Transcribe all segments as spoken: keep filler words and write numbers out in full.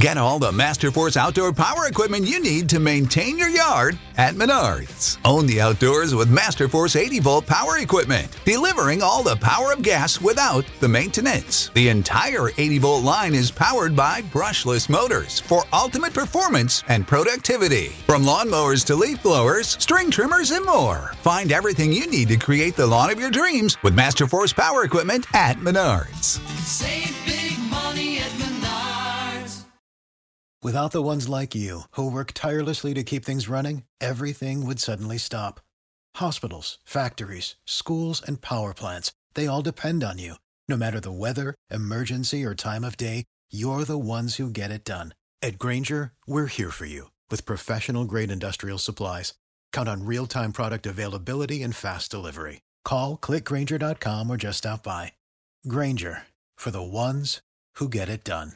Get all the Masterforce outdoor power equipment you need to maintain your yard at Menards. Own the outdoors with Masterforce eighty volt power equipment, delivering all the power of gas without the maintenance. The entire eighty volt line is powered by brushless motors for ultimate performance and productivity. From lawnmowers to leaf blowers, string trimmers, and more. Find everything you need to create the lawn of your dreams with Masterforce power equipment at Menards. Save big money at Menards. Without the ones like you, who work tirelessly to keep things running, everything would suddenly stop. Hospitals, factories, schools, and power plants, they all depend on you. No matter the weather, emergency, or time of day, you're the ones who get it done. At Grainger, we're here for you with professional-grade industrial supplies. Count on real-time product availability and fast delivery. Call, click Grainger dot com, or just stop by. Grainger, for the ones who get it done.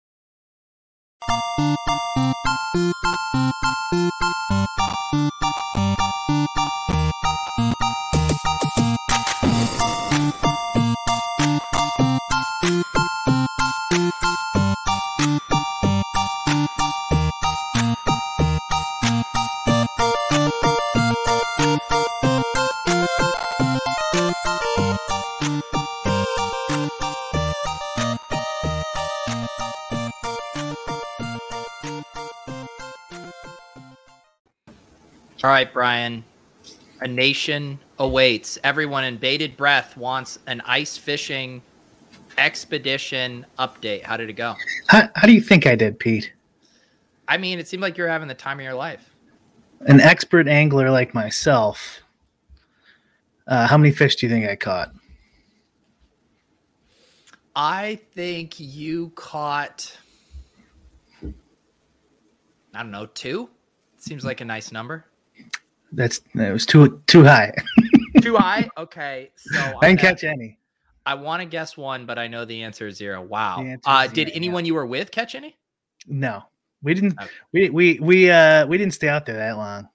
All right, Brian. A nation awaits. Everyone in bated breath wants an ice fishing expedition update. How did it go? How, how do you think I did, Pete? I mean, it seemed like you're having the time of your life. An expert angler like myself. Uh, how many fish do you think I caught? I think you caught, I don't know, two? Seems like a nice number. That's it was too too high. Too high? Okay. So I didn't catch any. I want to guess one, but I know the answer is zero. Wow. Uh, zero, did anyone yeah. you were with catch any? No. We didn't okay. we we we uh we didn't stay out there that long.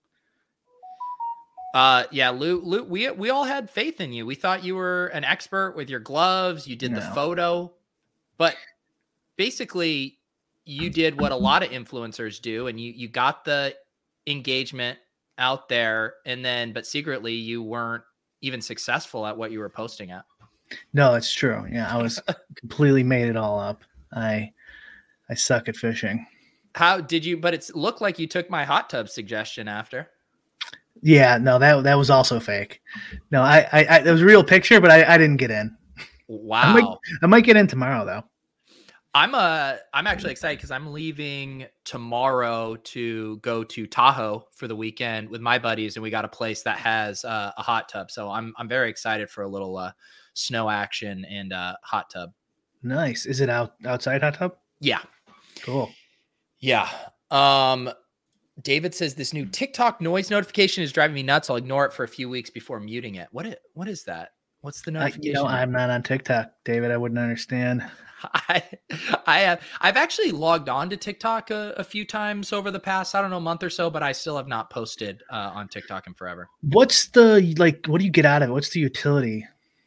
Uh yeah, Lou, Lou we we all had faith in you. We thought you were an expert with your gloves, you did no. the photo. But basically you did what a lot of influencers do, and you you got the engagement out there, and then but secretly you weren't even successful at what you were posting at. No, it's true. Yeah, I was completely made it all up. I I suck at fishing. How did you? But it looked like you took my hot tub suggestion after. Yeah, no, that that was also fake. No, I I, I it was a real picture, but I, I didn't get in. Wow. I might, I might get in tomorrow though. I'm uh I'm actually excited because I'm leaving tomorrow to go to Tahoe for the weekend with my buddies, and we got a place that has uh, a hot tub. So I'm I'm very excited for a little uh, snow action and uh, hot tub. Nice. Is it out outside hot tub? Yeah. Cool. Yeah. Um, David says this new TikTok noise notification is driving me nuts. I'll ignore it for a few weeks before muting it. What it, what is that? What's the notification? I, you know, I'm not on TikTok, David. I wouldn't understand. I, I have, I've actually logged on to TikTok a, a few times over the past, I don't know, month or so, but I still have not posted uh, on TikTok in forever. What's the, like, what do you get out of it? What's the utility?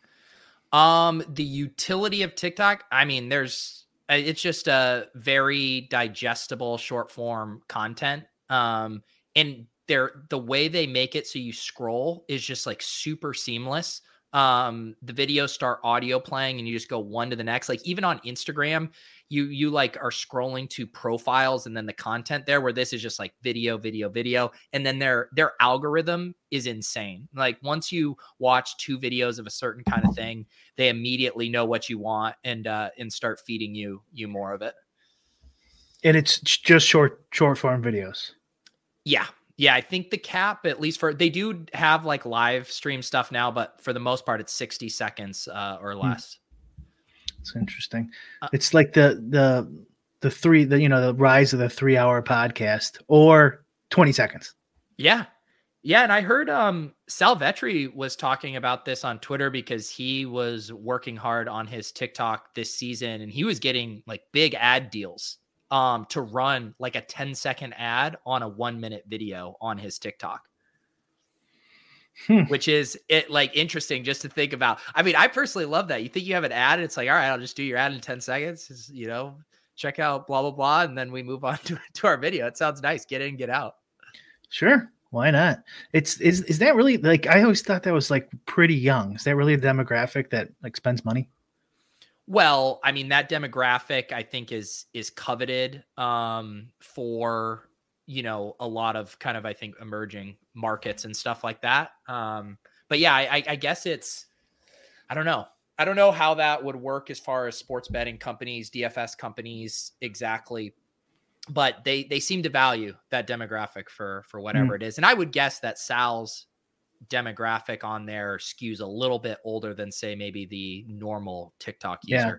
Um, the utility of TikTok, I mean, there's, it's just a very digestible short form content. Um, and they're, the way they make it so you scroll is just like super seamless. Um, the videos start audio playing and you just go one to the next. Like even on Instagram, you, you like are scrolling to profiles and then the content there, where this is just like video, video, video. And then their, their algorithm is insane. Like once you watch two videos of a certain kind of thing, they immediately know what you want and, uh, and start feeding you, you more of it. And it's just short, short form videos. Yeah. Yeah, I think the cap, at least for, they do have like live stream stuff now, but for the most part, it's sixty seconds uh, or less. It's interesting. Uh, it's like the, the, the three, the, you know, the rise of the three hour podcast or twenty seconds. Yeah. Yeah. And I heard um, Sal Vetri was talking about this on Twitter because he was working hard on his TikTok this season and he was getting like big ad deals. Um, to run like a ten second ad on a one minute video on his TikTok, hmm. which is it like interesting just to think about. I mean, I personally love that. You think you have an ad, and it's like, all right, I'll just do your ad in ten seconds. It's, you know, check out blah, blah, blah. And then we move on to, to our video. It sounds nice. Get in, get out. Sure. Why not? It's is is that really like I always thought that was like pretty young. Is that really a demographic that like spends money? Well, I mean, that demographic I think is is coveted um, for, you know, a lot of kind of, I think, emerging markets and stuff like that. Um, but yeah, I, I guess it's, I don't know. I don't know how that would work as far as sports betting companies, D F S companies exactly. But they they seem to value that demographic for for whatever mm. it is. And I would guess that Sal's demographic on there skews a little bit older than, say, maybe the normal TikTok user.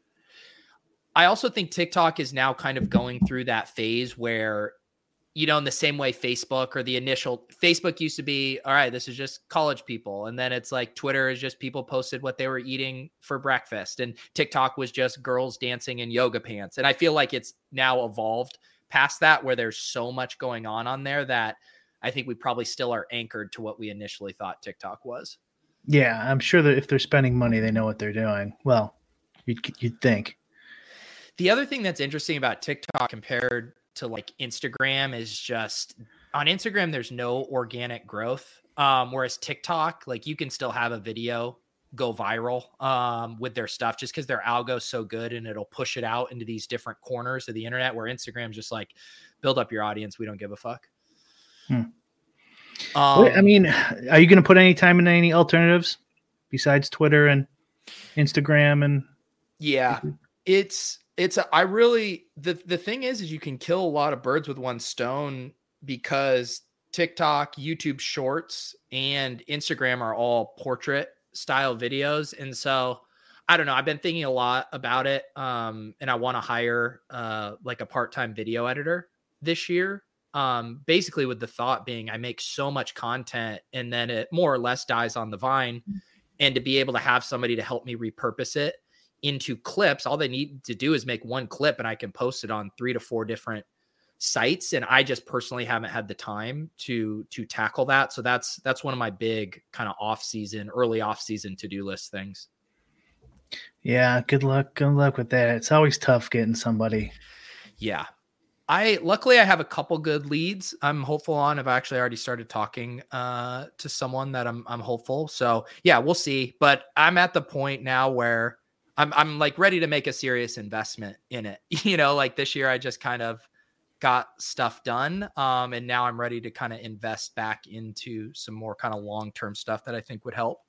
Yeah. I also think TikTok is now kind of going through that phase where, you know, in the same way Facebook or the initial Facebook used to be, all right, this is just college people. And then it's like Twitter is just people posted what they were eating for breakfast. And TikTok was just girls dancing in yoga pants. And I feel like it's now evolved past that, where there's so much going on on there that I think we probably still are anchored to what we initially thought TikTok was. Yeah, I'm sure that if they're spending money, they know what they're doing. Well, you'd, you'd think. The other thing that's interesting about TikTok compared to like Instagram is just on Instagram, there's no organic growth. Um, whereas TikTok, like you can still have a video go viral um, with their stuff just because their algo is so good and it'll push it out into these different corners of the internet, where Instagram's just like, build up your audience. We don't give a fuck. Hmm. Um, I mean, are you going to put any time in any alternatives besides Twitter and Instagram? And yeah, it's, It's a, I really, the, the thing is, is you can kill a lot of birds with one stone, because TikTok, YouTube Shorts, and Instagram are all portrait style videos. And so I don't know, I've been thinking a lot about it. Um, and I want to hire uh, like a part-time video editor this year. Um, basically with the thought being I make so much content and then it more or less dies on the vine, and to be able to have somebody to help me repurpose it into clips. All they need to do is make one clip and I can post it on three to four different sites. And I just personally haven't had the time to, to tackle that. So that's, that's one of my big kind of off season, early off season to-do list things. Yeah. Good luck. Good luck with that. It's always tough getting somebody. Yeah. I, luckily I have a couple good leads I'm hopeful on. I've actually already started talking uh, to someone that I'm, I'm hopeful. So yeah, we'll see. But I'm at the point now where I'm I'm like ready to make a serious investment in it. You know, like this year I just kind of got stuff done. Um, and now I'm ready to kind of invest back into some more kind of long-term stuff that I think would help.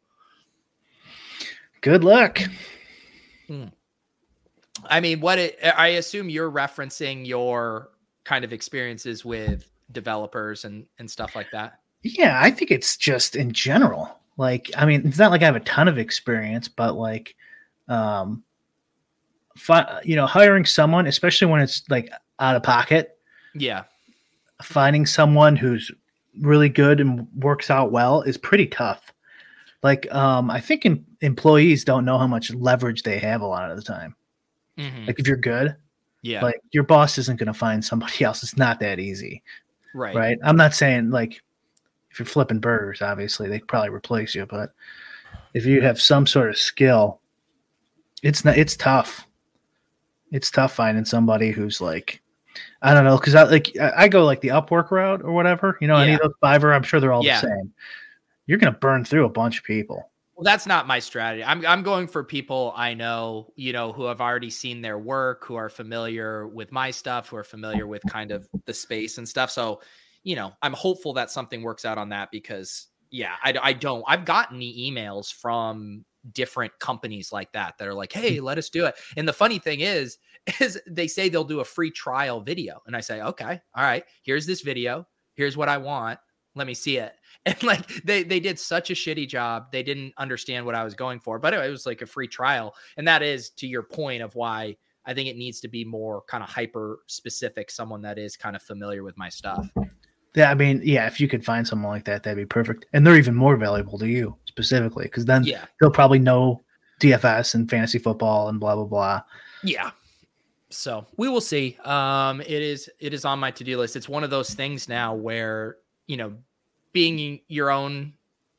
Good luck. Hmm. I mean, what it, I assume you're referencing your kind of experiences with developers and, and stuff like that. Yeah, I think it's just in general. Like, I mean, it's not like I have a ton of experience, but like, um, fi- you know, hiring someone, especially when it's like out of pocket. Yeah. Finding someone who's really good and works out well is pretty tough. Like, um, I think in, employees don't know how much leverage they have a lot of the time. Mm-hmm. Like if you're good, yeah, like your boss isn't going to find somebody else. It's not that easy. Right. Right. I'm not saying like if you're flipping burgers, obviously they probably replace you, but if you have some sort of skill, it's not, it's tough. It's tough finding somebody who's like, I don't know. Cause I like, I go like the Upwork route or whatever, you know, yeah. Any of those Fiverr, I'm sure they're all yeah. the same. You're going to burn through a bunch of people. Well, that's not my strategy. I'm I'm going for people I know, you know, who have already seen their work, who are familiar with my stuff, who are familiar with kind of the space and stuff. So, you know, I'm hopeful that something works out on that because, yeah, I, I don't. I've gotten the emails from different companies like that that are like, hey, let us do it. And the funny thing is, is they say they'll do a free trial video. And I say, okay, all right, here's this video. Here's what I want. Let me see it. And like they, they did such a shitty job. They didn't understand what I was going for, but it was like a free trial. And that is to your point of why I think it needs to be more kind of hyper specific, someone that is kind of familiar with my stuff. Yeah. I mean, yeah, if you could find someone like that, that'd be perfect. And they're even more valuable to you specifically. Cause then yeah. they'll probably know D F S and fantasy football and blah, blah, blah. Yeah. So we will see. Um, it is, it is on my to-do list. It's one of those things now where, you know, being your own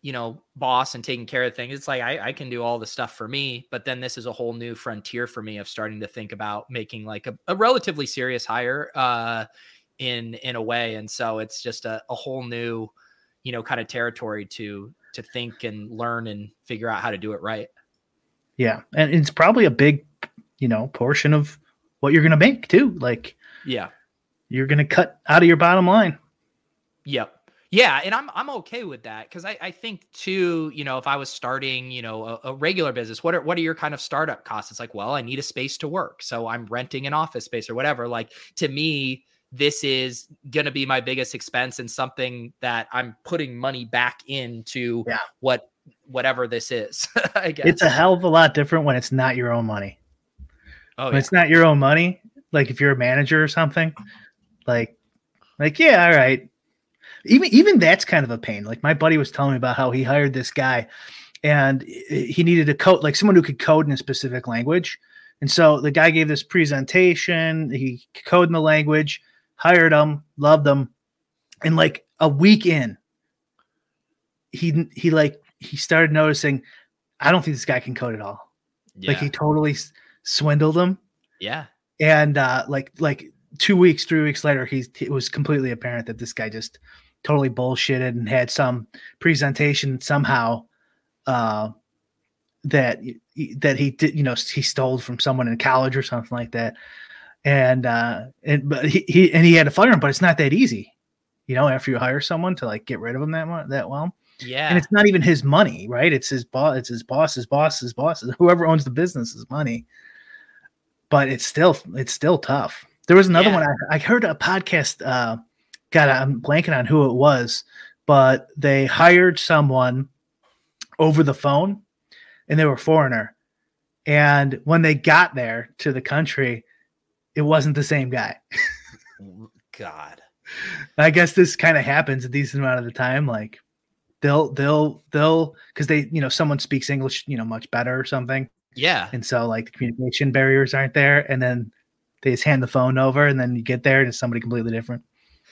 you know, boss and taking care of things. It's like, I, I can do all the stuff for me, but then this is a whole new frontier for me of starting to think about making like a, a relatively serious hire uh, in, in a way. And so it's just a, a whole new, you know, kind of territory to, to think and learn and figure out how to do it right. Yeah. And it's probably a big, you know, portion of what you're going to make too. Like, yeah, you're going to cut out of your bottom line. Yep. Yeah. And I'm, I'm okay with that. Cause I, I think too, you know, if I was starting, you know, a, a regular business, what are, what are your kind of startup costs? It's like, well, I need a space to work. So I'm renting an office space or whatever. Like, to me, this is going to be my biggest expense and something that I'm putting money back into yeah. what, whatever this is. I guess it's a hell of a lot different when it's not your own money. Oh, when yeah. it's not your own money, like if you're a manager or something, like, like, yeah, all right. Even, even that's kind of a pain. Like my buddy was telling me about how he hired this guy and he needed a code, like someone who could code in a specific language. And so the guy gave this presentation, he coded in the language, hired him, loved him. And like a week in, he, he like, he started noticing, I don't think this guy can code at all. Yeah. Like he totally swindled him. Yeah. And uh, like, like two weeks, three weeks later, he's, it was completely apparent that this guy just totally bullshitted and had some presentation somehow uh, that, that he did, you know, he stole from someone in college or something like that. And, uh, and, but he, he, and he had to fire him, but it's not that easy, you know, after you hire someone to like get rid of him that much, that well. Yeah. And it's not even his money, right? It's his boss, it's his boss's boss's boss's, whoever owns the business's money. But it's still, it's still tough. There was another yeah. one. I, I heard a podcast. Uh, God, I'm blanking on who it was, but they hired someone over the phone and they were a foreigner. And when they got there to the country, it wasn't the same guy. God. I guess this kind of happens a decent amount of the time. Like they'll, they'll, they'll, cause they, you know, someone speaks English, you know, much better or something. Yeah. And so like the communication barriers aren't there. And then they just hand the phone over and then you get there and it's somebody completely different.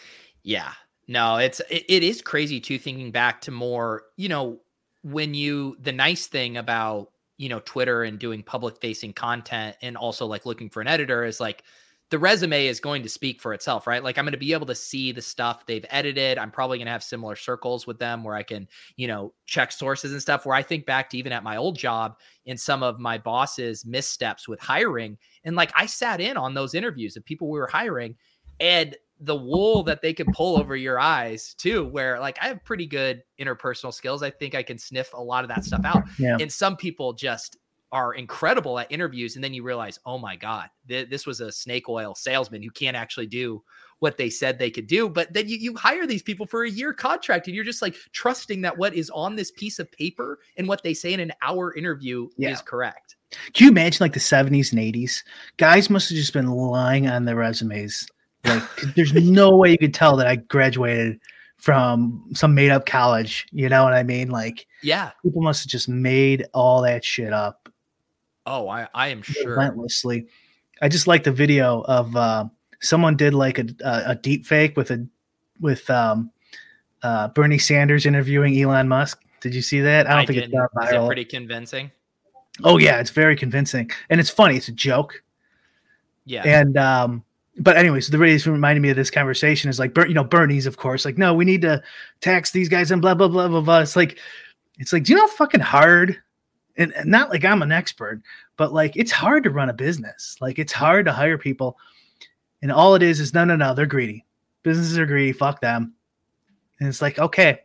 Yeah, no, it's, it, it is crazy too, thinking back to more, you know, when you, the nice thing about, you know, Twitter and doing public facing content and also like looking for an editor is like the resume is going to speak for itself, right? Like I'm going to be able to see the stuff they've edited. I'm probably going to have similar circles with them where I can, you know, check sources and stuff, where I think back to even at my old job in some of my boss's missteps with hiring. And like, I sat in on those interviews of people we were hiring and the wool that they can pull over your eyes too, where like I have pretty good interpersonal skills. I think I can sniff a lot of that stuff out. Yeah. And some people just are incredible at interviews. And then you realize, oh my God, th- this was a snake oil salesman who can't actually do what they said they could do. But then you, you hire these people for a year contract and you're just like trusting that what is on this piece of paper and what they say in an hour interview yeah. is correct. Can you imagine like the seventies and eighties? Guys must have just been lying on their resumes. Like there's no way you could tell that I graduated from some made up college. You know what I mean? Like, yeah, people must have just made all that shit up. Oh, I, I am sure. Relentlessly. I just like the video of uh, someone did like a, a, a deep fake with a, with um, uh, Bernie Sanders interviewing Elon Musk. Did you see that? I don't I think didn't. it's that viral. Is it pretty convincing? Oh yeah. It's very convincing. And it's funny. It's a joke. Yeah. And, um, but anyways, the reason reminded me of this conversation is like, you know, Bernie's of course, like, no, we need to tax these guys and blah, blah, blah, blah, blah. It's like, it's like, do you know how fucking hard, and, and not like I'm an expert, but like, it's hard to run a business. Like it's hard to hire people. And all it is, is no, no, no, they're greedy. Businesses are greedy. Fuck them. And it's like, okay,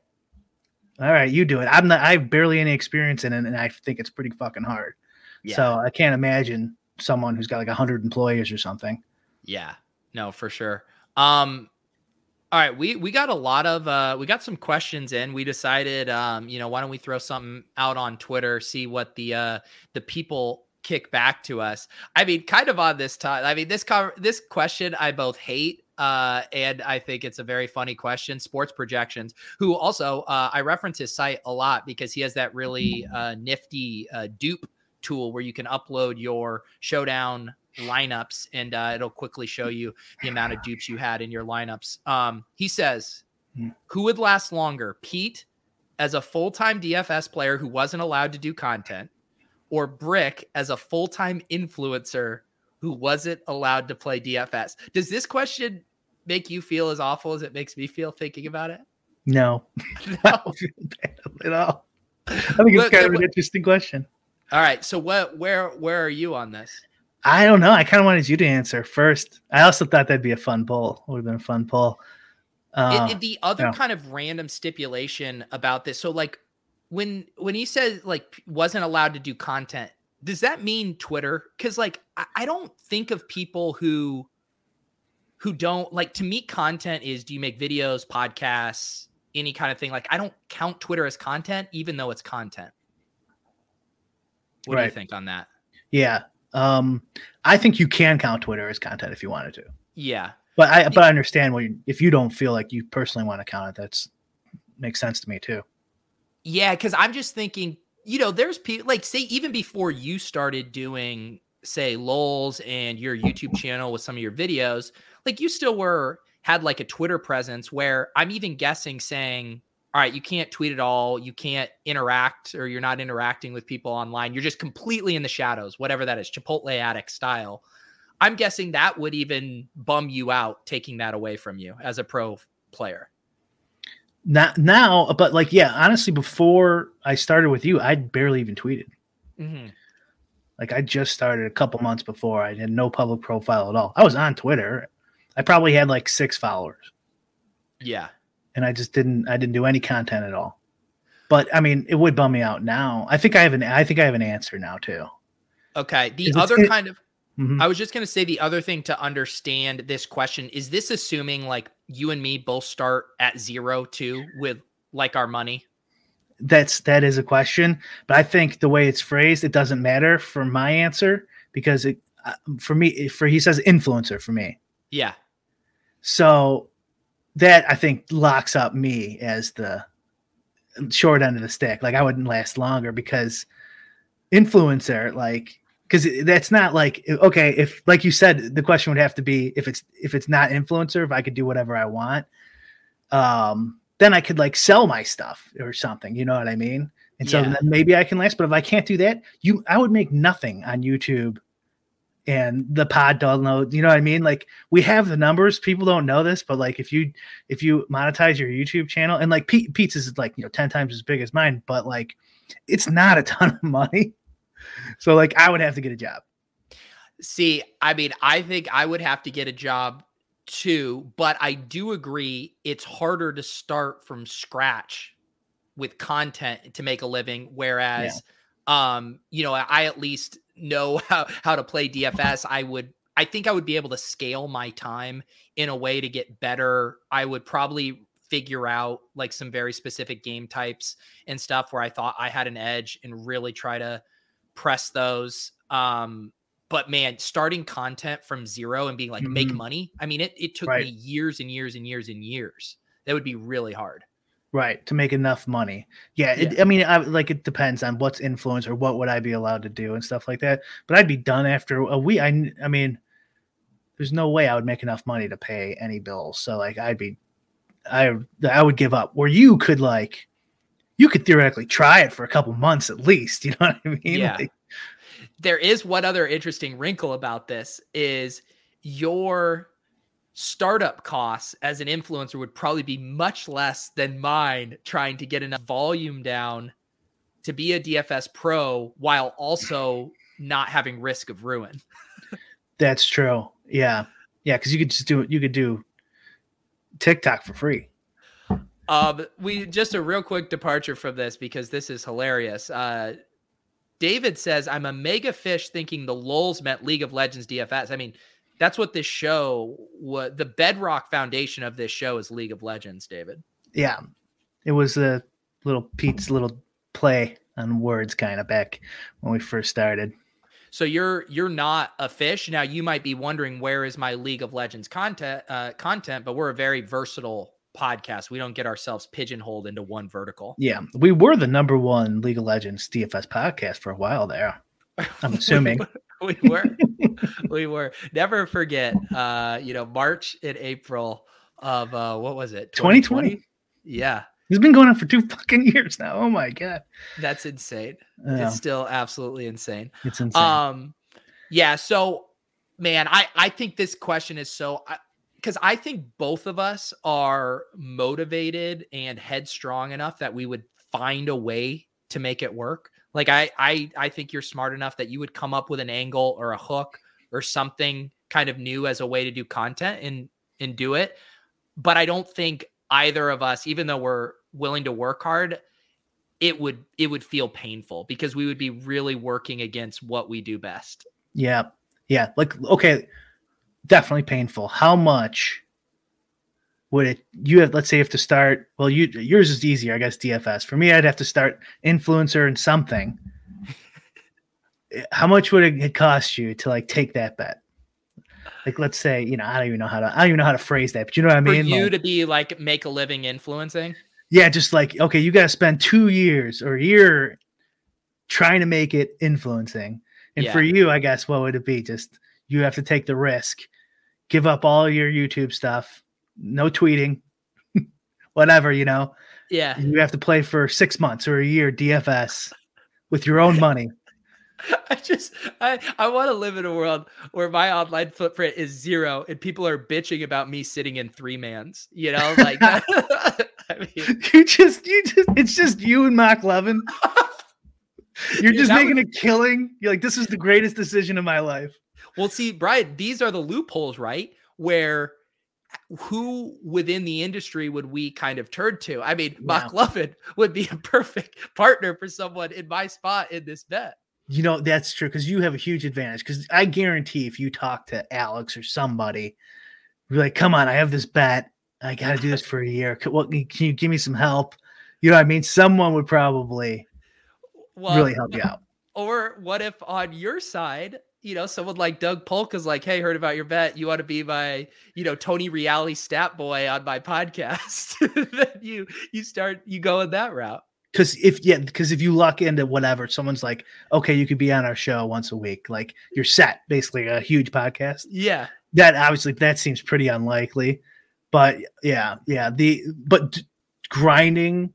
all right, you do it. I'm not, I have barely any experience in it. And I think it's pretty fucking hard. Yeah. So I can't imagine someone who's got like a hundred employees or something. Yeah, no, for sure. Um, all right. We, we got a lot of, uh, we got some questions in. We decided, um, you know, why don't we throw something out on Twitter, see what the, uh, the people kick back to us. I mean, kind of on this time, I mean, this, co- this question I both hate, uh, and I think it's a very funny question. Sports Projections, who also, uh, I reference his site a lot because he has that really, uh, nifty, uh, dupe tool where you can upload your Showdown lineups and uh, it'll quickly show you the amount of dupes you had in your lineups. Um, he says, who would last longer, Pete as a full-time D F S player who wasn't allowed to do content, or Brick as a full-time influencer who wasn't allowed to play D F S? Does this question make you feel as awful as it makes me feel thinking about it? No, No. I don't feel bad at all. I think it's Look, kind of look, an interesting question. All right. So what, where, where are you on this? I don't know. I kind of wanted you to answer first. I also thought that'd be a fun poll. Would have been a fun poll. Uh, It- it- the other yeah. kind of random stipulation about this. So like when, when he says like wasn't allowed to do content, does that mean Twitter? Cause like, I, I don't think of people who, who don't like, to me, content is, do you make videos, podcasts, any kind of thing? Like, I don't count Twitter as content, even though it's content. What do you Right. think on that? yeah. Um, I think you can count Twitter as content if you wanted to. Yeah. But I but I understand what you, if you don't feel like you personally want to count it, that's makes sense to me too. Yeah, because I'm just thinking, you know, there's people like say even before you started doing say lols and your YouTube channel with some of your videos, like you still were had like a Twitter presence where I'm even guessing saying, all right, you can't tweet at all, you can't interact, or you're not interacting with people online. You're just completely in the shadows, whatever that is, Chipotle addict style. I'm guessing that would even bum you out, taking that away from you as a pro player. Not now, but like yeah, honestly, before I started with you, I barely even tweeted. Mm-hmm. Like I just started a couple months before. I had no public profile at all. I was on Twitter. I probably had like six followers. Yeah. And I just didn't I didn't do any content at all. But I mean, it would bum me out now. I think I have an I think I have an answer now too. Okay. The Is it- other it- kind of Mhm. I was just going to say the other thing to understand this question is this assuming like you and me both start at zero too with like our money? That's that is a question, but I think the way it's phrased, it doesn't matter for my answer because it uh, for me for he says influencer for me. Yeah. So that I think locks up me as the short end of the stick. Like I wouldn't last longer because influencer, like, because that's not like okay. If like you said, the question would have to be if it's if it's not influencer, if I could do whatever I want, um, then I could like sell my stuff or something. You know what I mean? And so Yeah. then maybe I can last. But if I can't do that, you I would make nothing on YouTube. And the pod download, you know what I mean? Like we have the numbers. People don't know this, but like if you if you monetize your YouTube channel, and like Pete, Pete's is like you know ten times as big as mine, but like it's not a ton of money. So like I would have to get a job. See, I mean, I think I would have to get a job too, but I do agree it's harder to start from scratch with content to make a living. Whereas, um, you know, I, I at least know how, how to play D F S. I would, I think I would be able to scale my time in a way to get better. I would probably figure out like some very specific game types and stuff where I thought I had an edge and really try to press those. Um, but man, starting content from zero and being like, Mhm. make money. I mean, it, it took Right. me years and years and years and years. That would be really hard. Right. To make enough money. Yeah. It, Yeah. I mean, I, like it depends on what's influence or what would I be allowed to do and stuff like that. But I'd be done after a week. I, I mean, there's no way I would make enough money to pay any bills. So like I'd be, I, I would give up where you could like, you could theoretically try it for a couple months at least. You know what I mean? Yeah. Like, There is one other interesting wrinkle about this is your startup costs as an influencer would probably be much less than mine trying to get enough volume down to be a D F S pro while also not having risk of ruin. that's true. Yeah. Yeah. Cause you could just do it. You could do TikTok for free. Um, we just a real quick departure from this because this is hilarious. Uh, David says, I'm a mega fish thinking the lulz meant League of Legends D F S. I mean, that's what this show, what the bedrock foundation of this show is League of Legends, David. Yeah. It was a little Pete's little play on words kind of back when we first started. So you're you're not a fish. Now you might be wondering where is my League of Legends content uh, content, but we're a very versatile podcast. We don't get ourselves pigeonholed into one vertical. Yeah. We were the number one League of Legends D F S podcast for a while there. I'm assuming. we were. we were. Never forget, uh, you know, March and April of uh, what was it? twenty twenty. Yeah. It's been going on for two fucking years now. Oh my god, That's insane. Yeah. It's still absolutely insane. it's insane. Um, yeah. So, man, I I think this question is so because I, I think both of us are motivated and headstrong enough that we would find a way to make it work. Like I I I think you're smart enough that you would come up with an angle or a hook or something kind of new as a way to do content and and do it. But I don't think either of us, even though we're willing to work hard, it would it would feel painful because we would be really working against what we do best. Yeah. Yeah. Like, okay, definitely painful. How much would it, you have, let's say you have to start, well, you, yours is easier, I guess, D F S. For me, I'd have to start influencer and something. How much would it cost you to like take that bet? Like, let's say, you know, I don't even know how to, I don't even know how to phrase that, but you know what I For mean? you Like, to be like, make a living influencing. yeah, just like, okay, you got to spend two years or a year trying to make it influencing. And Yeah. for you, I guess, what would it be? Just, you have to take the risk, give up all your YouTube stuff, no tweeting, whatever, you know, Yeah. you have to play for six months or a year D F S with your own money. I just, I, I want to live in a world where my online footprint is zero and people are bitching about me sitting in three mans, you know, like, I mean, You just, you just, it's just you and Mark Levin. You're Dude, just that making a killing. You're like, this is the greatest decision of my life. well, see, Brian, these are the loopholes, right? Where who within the industry would we kind of turn to? I mean, Yeah. Mark Levin would be a perfect partner for someone in my spot in this bet. You know, that's true because you have a huge advantage. Because I guarantee if you talk to Alex or somebody, you're like, come on, I have this bet. I got to do this for a year. Can, what, can you give me some help? You know what I mean? Someone would probably Well, really help you out. or what if on your side, you know, someone like Doug Polk is like, hey, heard about your bet. You want to be my, you know, Tony Reale stat boy on my podcast. Then you, you start, you go in that route. Because if, yeah, because if you luck into whatever, someone's like, okay, you could be on our show once a week. Like you're set, basically a huge podcast. Yeah. That obviously, that seems pretty unlikely. But yeah, yeah. The, but d- grinding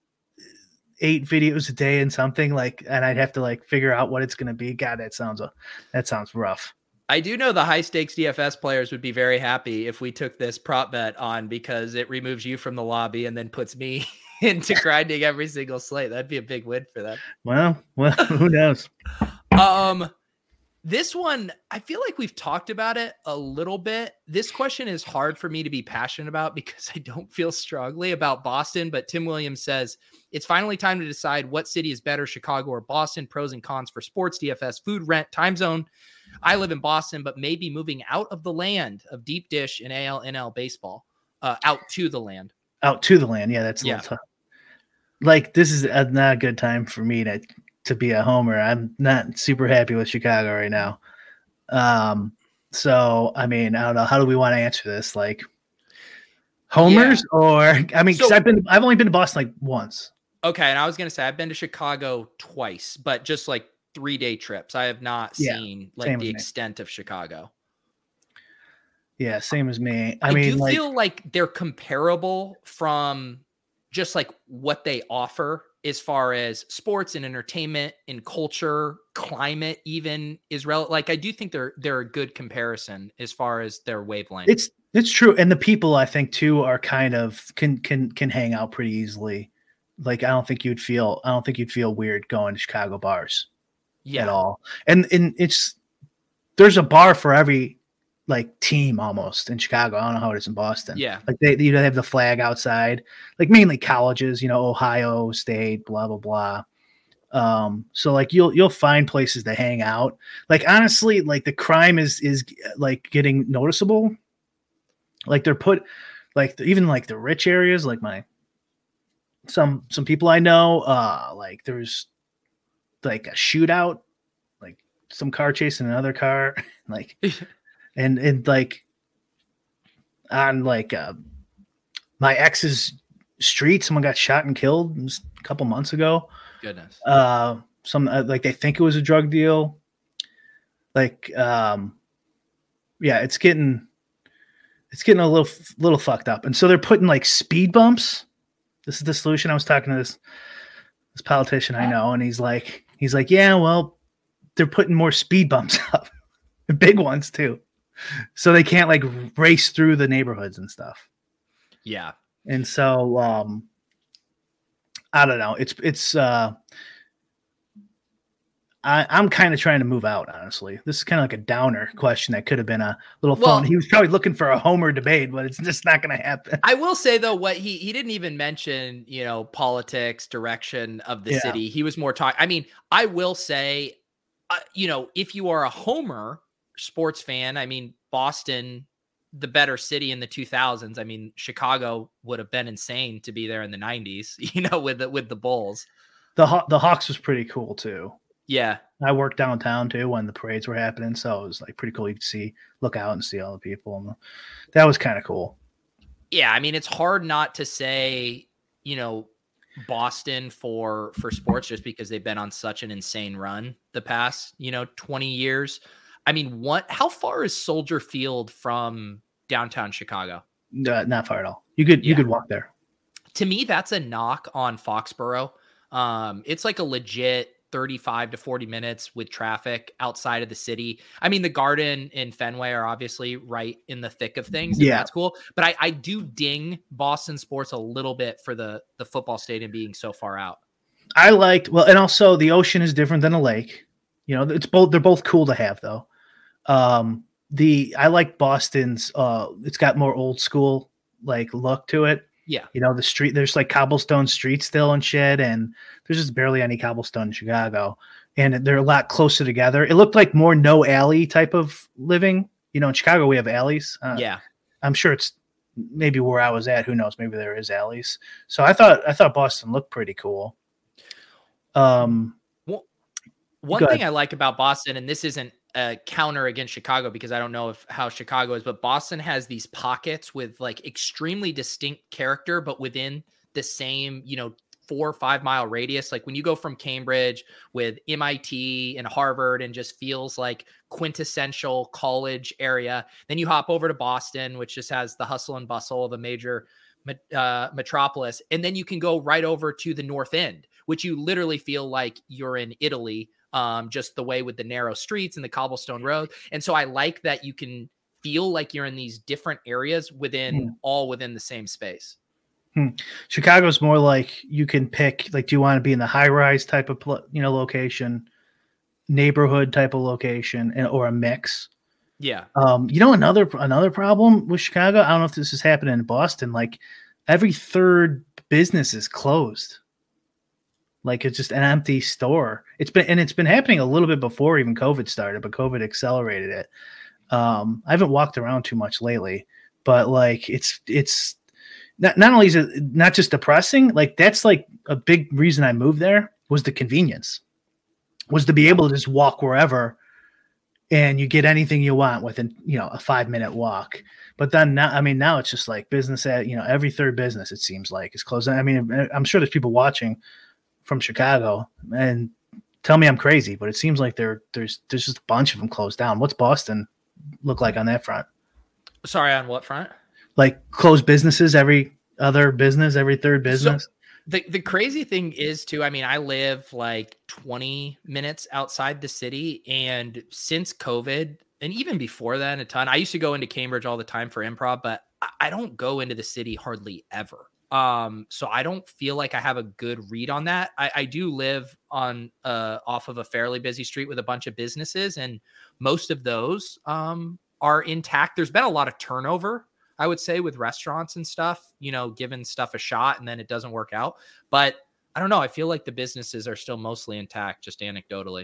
eight videos a day and something like, and I'd have to like figure out what it's going to be. God, that sounds, a, that sounds rough. I do know the high stakes D F S players would be very happy if we took this prop bet on because it removes you from the lobby and then puts me into grinding every single slate. That'd be a big win for them. Well, well, who knows? Um, this one, I feel like we've talked about it a little bit. This question is hard for me to be passionate about because I don't feel strongly about Boston, but Tim Williams says it's finally time to decide what city is better, Chicago or Boston, pros and cons for sports, D F S, food, rent, time zone. I live in Boston, but maybe moving out of the land of deep dish and A L N L baseball, uh, out to the land. Out to the land. Yeah, that's a Yeah. little tough. Like, this is a, not a good time for me to, to be a homer. I'm not super happy with Chicago right now. Um, so, I mean, I don't know. How do we want to answer this? Like, homers Yeah. or, I mean, 'cause So- I've been, I've only been to Boston like once. Okay. And I was going to say, I've been to Chicago twice, but just like three day trips. I have not Yeah, seen like same the with me. extent of Chicago. Yeah, same as me. I, I, mean, do like, feel like they're comparable from just like what they offer as far as sports and entertainment and culture, climate, even is rel- like I do think they're they're a good comparison as far as their wavelength. it's it's true, and the people I think too are kind of can can can hang out pretty easily. Like, I don't think you'd feel I don't think you'd feel weird going to Chicago bars yeah. at all. And and it's there's a bar for every like team almost in Chicago. I don't know how it is in Boston. Yeah. Like they you know they have the flag outside, like mainly colleges, you know, Ohio State, blah blah blah. Um, so like you'll you'll find places to hang out. Like honestly, like the crime is is like getting noticeable. Like they're put like the, even like the rich areas, like my some some people I know, uh like there's like a shootout, like some car chasing another car, like and and like on like uh my ex's street, someone got shot and killed a couple months ago. Goodness. Uh, some uh, like they think it was a drug deal. Like, um, yeah, it's getting, it's getting a little, little fucked up. And so they're putting like speed bumps This is the solution. I was talking to this this politician I know, and he's like, he's like, yeah, well, they're putting more speed bumps up, big ones too, so they can't like race through the neighborhoods and stuff. Yeah, and so um, I don't know. It's it's. Uh, I, I'm kind of trying to move out, honestly. This is kind of like a downer question that could have been a little well, fun. He was probably looking for a Homer debate, but it's just not going to happen. I will say, though, what he he didn't even mention, you know, politics, direction of the Yeah. city. He was more talking. I mean, I will say, uh, you know, if you are a Homer sports fan, I mean, Boston, the better city in the two thousands. I mean, Chicago would have been insane to be there in the nineties, you know, with the, with the Bulls. The Haw- the Hawks was pretty cool, too. Yeah. I worked downtown too when the parades were happening, so it was like pretty cool. You could see, look out and see all the people, and that was kind of cool. Yeah, I mean, it's hard not to say, you know, Boston for for sports just because they've been on such an insane run the past, you know, twenty years. I mean, what? How far is Soldier Field from downtown Chicago? Uh, not far at all. You could you Yeah. could walk there. To me, that's a knock on Foxborough. Um, it's like a legit thirty-five to forty minutes with traffic outside of the city. I mean, the Garden and Fenway are obviously right in the thick of things. And Yeah. that's cool. But I, I do ding Boston sports a little bit for the, the football stadium being so far out. I liked, well, and also the ocean is different than a lake. You know, it's both, they're both cool to have though. Um, the, I like Boston's, uh, it's got more old school like look to it. Yeah. You know, the street, there's like cobblestone streets still and shit. And there's just barely any cobblestone in Chicago. And they're a lot closer together. It looked like more no alley type of living. You know, in Chicago, we have alleys. Uh, Yeah. I'm sure it's maybe where I was at. Who knows? Maybe there is alleys. So I thought, I thought Boston looked pretty cool. Um, Well, one Go thing ahead. I like about Boston, and this isn't a counter against Chicago because I don't know if how Chicago is, but Boston has these pockets with like extremely distinct character, but within the same, you know, four or five mile radius. Like when you go from Cambridge with M I T and Harvard and just feels like quintessential college area, then you hop over to Boston, which just has the hustle and bustle of a major uh, metropolis. And then you can go right over to the North End, which you literally feel like you're in Italy. Um, just the way with the narrow streets and the cobblestone road. And so I like that you can feel like you're in these different areas within Hmm. all within the same space. Chicago's more like you can pick, like, do you want to be in the high rise type of, pl- you know, location, neighborhood type of location, and or a mix. Yeah. Um, you know, another another problem with Chicago, I don't know if this is happening in Boston, like every third business is closed. Like it's just an empty store. It's been, and it's been happening a little bit before even COVID started, but COVID accelerated it. Um, I haven't walked around too much lately, but like it's it's not not only is it not just depressing, like that's like a big reason I moved there was the convenience, was to be able to just walk wherever, and you get anything you want within, you know, a five minute walk. But then now, I mean, now it's just like business at, you know, every third business, it seems like, is closing. I mean, I'm sure there's people watching from Chicago, and tell me I'm crazy, but it seems like there there's there's just a bunch of them closed down. What's Boston look like on that front? Sorry, on what front? Like closed businesses, every other business, every third business. So the, the crazy thing is too, I mean, I live like twenty minutes outside the city, and since COVID, and even before that a ton, I used to go into Cambridge all the time for improv, but I, I don't go into the city hardly ever. Um, so I don't feel like I have a good read on that. I, I do live on uh off of a fairly busy street with a bunch of businesses, and most of those um are intact. There's been a lot of turnover, I would say, with restaurants and stuff, you know, giving stuff a shot and then it doesn't work out. But I don't know. I feel like the businesses are still mostly intact, just anecdotally.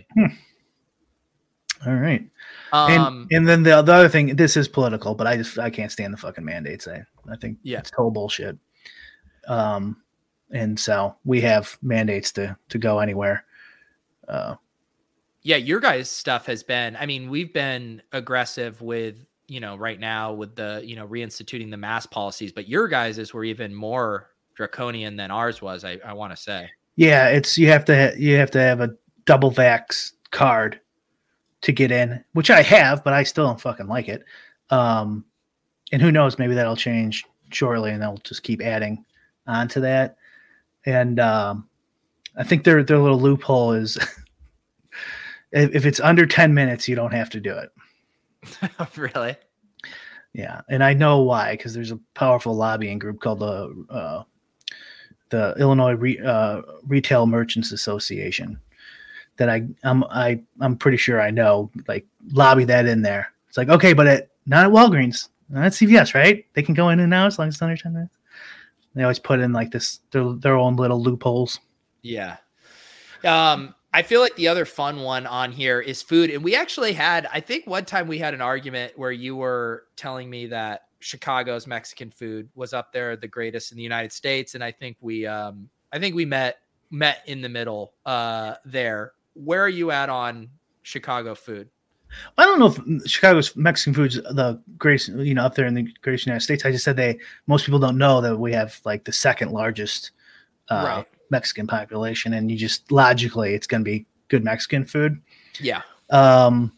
All right. Um, and, and then the, the other thing, this is political, but I just, I can't stand the fucking mandates. I, I think Yeah. it's total bullshit. Um, and so we have mandates to, to go anywhere. Uh, yeah, your guys' stuff has been, I mean, we've been aggressive with, you know, right now with the, you know, reinstituting the mask policies, but your guys' were even more draconian than ours was, I, I want to say. yeah, it's, you have to, ha- you have to have a double vax card to get in, which I have, but I still don't fucking like it. Um, and who knows, maybe that'll change shortly and they'll just keep adding onto that. And um, I think their their little loophole is if, if it's under ten minutes, you don't have to do it. Really? Yeah, and I know why, because there's a powerful lobbying group called the uh, the Illinois Re- uh, Retail Merchants Association that I I'm I I'm pretty sure I know. Like, lobby that in there. It's like, okay, but at not at Walgreens, not at C V S, right? They can go in and out as long as it's under ten minutes. They always put in like this their their own little loopholes. Yeah. Um, I feel like the other fun one on here is food. And we actually had, I think one time we had an argument where you were telling me that Chicago's Mexican food was up there, the greatest in the United States. And I think we, um, I think we met, met in the middle uh, there. Where are you at on Chicago food? I don't know if Chicago's Mexican food's the greatest, you know, up there in the greatest United States. I just said they, most people don't know that we have like the second largest uh, Right. Mexican population, and you just logically it's going to be good Mexican food. Yeah. Um,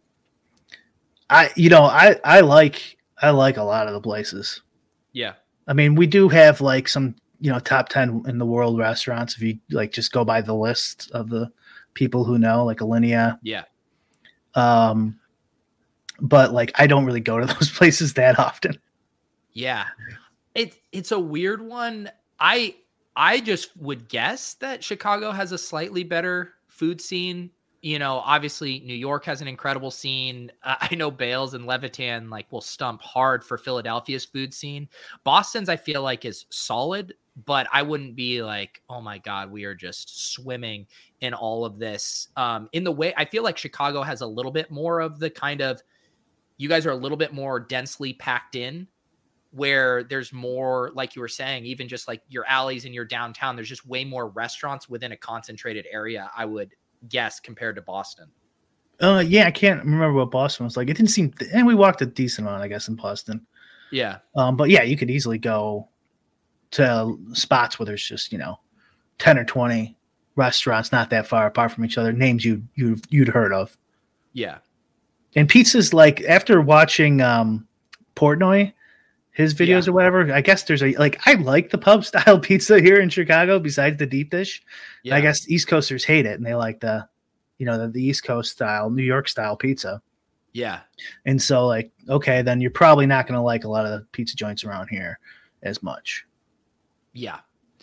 I, you know, I, I like, I like a lot of the places. Yeah. I mean, we do have like some, you know, top ten in the world restaurants. If you like, just go by the list of the people who know, like Alinea. Yeah. Um, but like, I don't really go to those places that often. Yeah. It, it's a weird one. I, I just would guess that Chicago has a slightly better food scene. You know, obviously New York has an incredible scene. Uh, I know Bales and Levitan like will stump hard for Philadelphia's food scene. Boston's I feel like is solid, but I wouldn't be like, oh my God, we are just swimming in all of this. Um, in the way I feel like Chicago has a little bit more of the kind of, you guys are a little bit more densely packed in, where there's more, like you were saying, even just like your alleys in your downtown, there's just way more restaurants within a concentrated area, I would guess, compared to Boston. Uh, yeah, I can't remember what Boston was like. It didn't seem, th- and we walked a decent amount, I guess, in Boston. Yeah. Um, but yeah, you could easily go to spots where there's just, you know, ten or twenty restaurants not that far apart from each other, names you you you'd heard of. Yeah. And pizza's like, after watching um, Portnoy, his videos Yeah. or whatever, I guess there's a, like, I like the pub style pizza here in Chicago besides the deep dish. Yeah. I guess East Coasters hate it and they like the, you know, the, the East Coast style, New York style pizza. Yeah. And so like, okay, then you're probably not going to like a lot of the pizza joints around here as much. Yeah.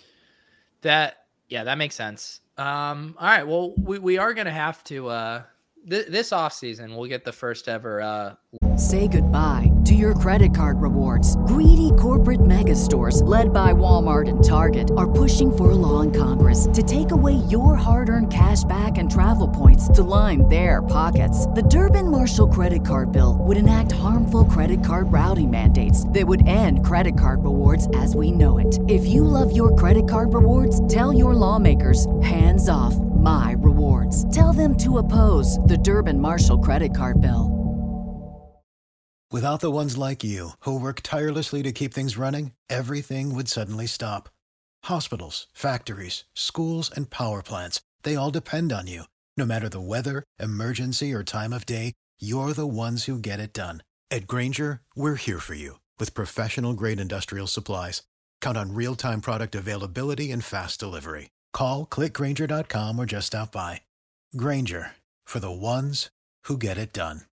That, yeah, that makes sense. Um, all right. Well, we, we are going to have to, uh, th- this off season, we'll get the first ever, uh, Say goodbye to your credit card rewards. Greedy corporate mega stores, led by Walmart and Target, are pushing for a law in Congress to take away your hard-earned cash back and travel points to line their pockets. The Durbin-Marshall credit card bill would enact harmful credit card routing mandates that would end credit card rewards as we know it. If you love your credit card rewards, tell your lawmakers, hands off my rewards. Tell them to oppose the Durbin-Marshall credit card bill. Without the ones like you, who work tirelessly to keep things running, everything would suddenly stop. Hospitals, factories, schools, and power plants, they all depend on you. No matter the weather, emergency, or time of day, you're the ones who get it done. At Grainger, we're here for you with professional-grade industrial supplies. Count on real-time product availability and fast delivery. Call, click Grainger dot com, or just stop by. Grainger, for the ones who get it done.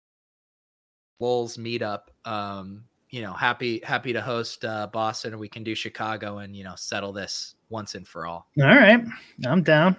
Wolves meetup. Um, you know, happy, happy to host uh, Boston, and we can do Chicago and, you know, settle this once and for all. All right. I'm down.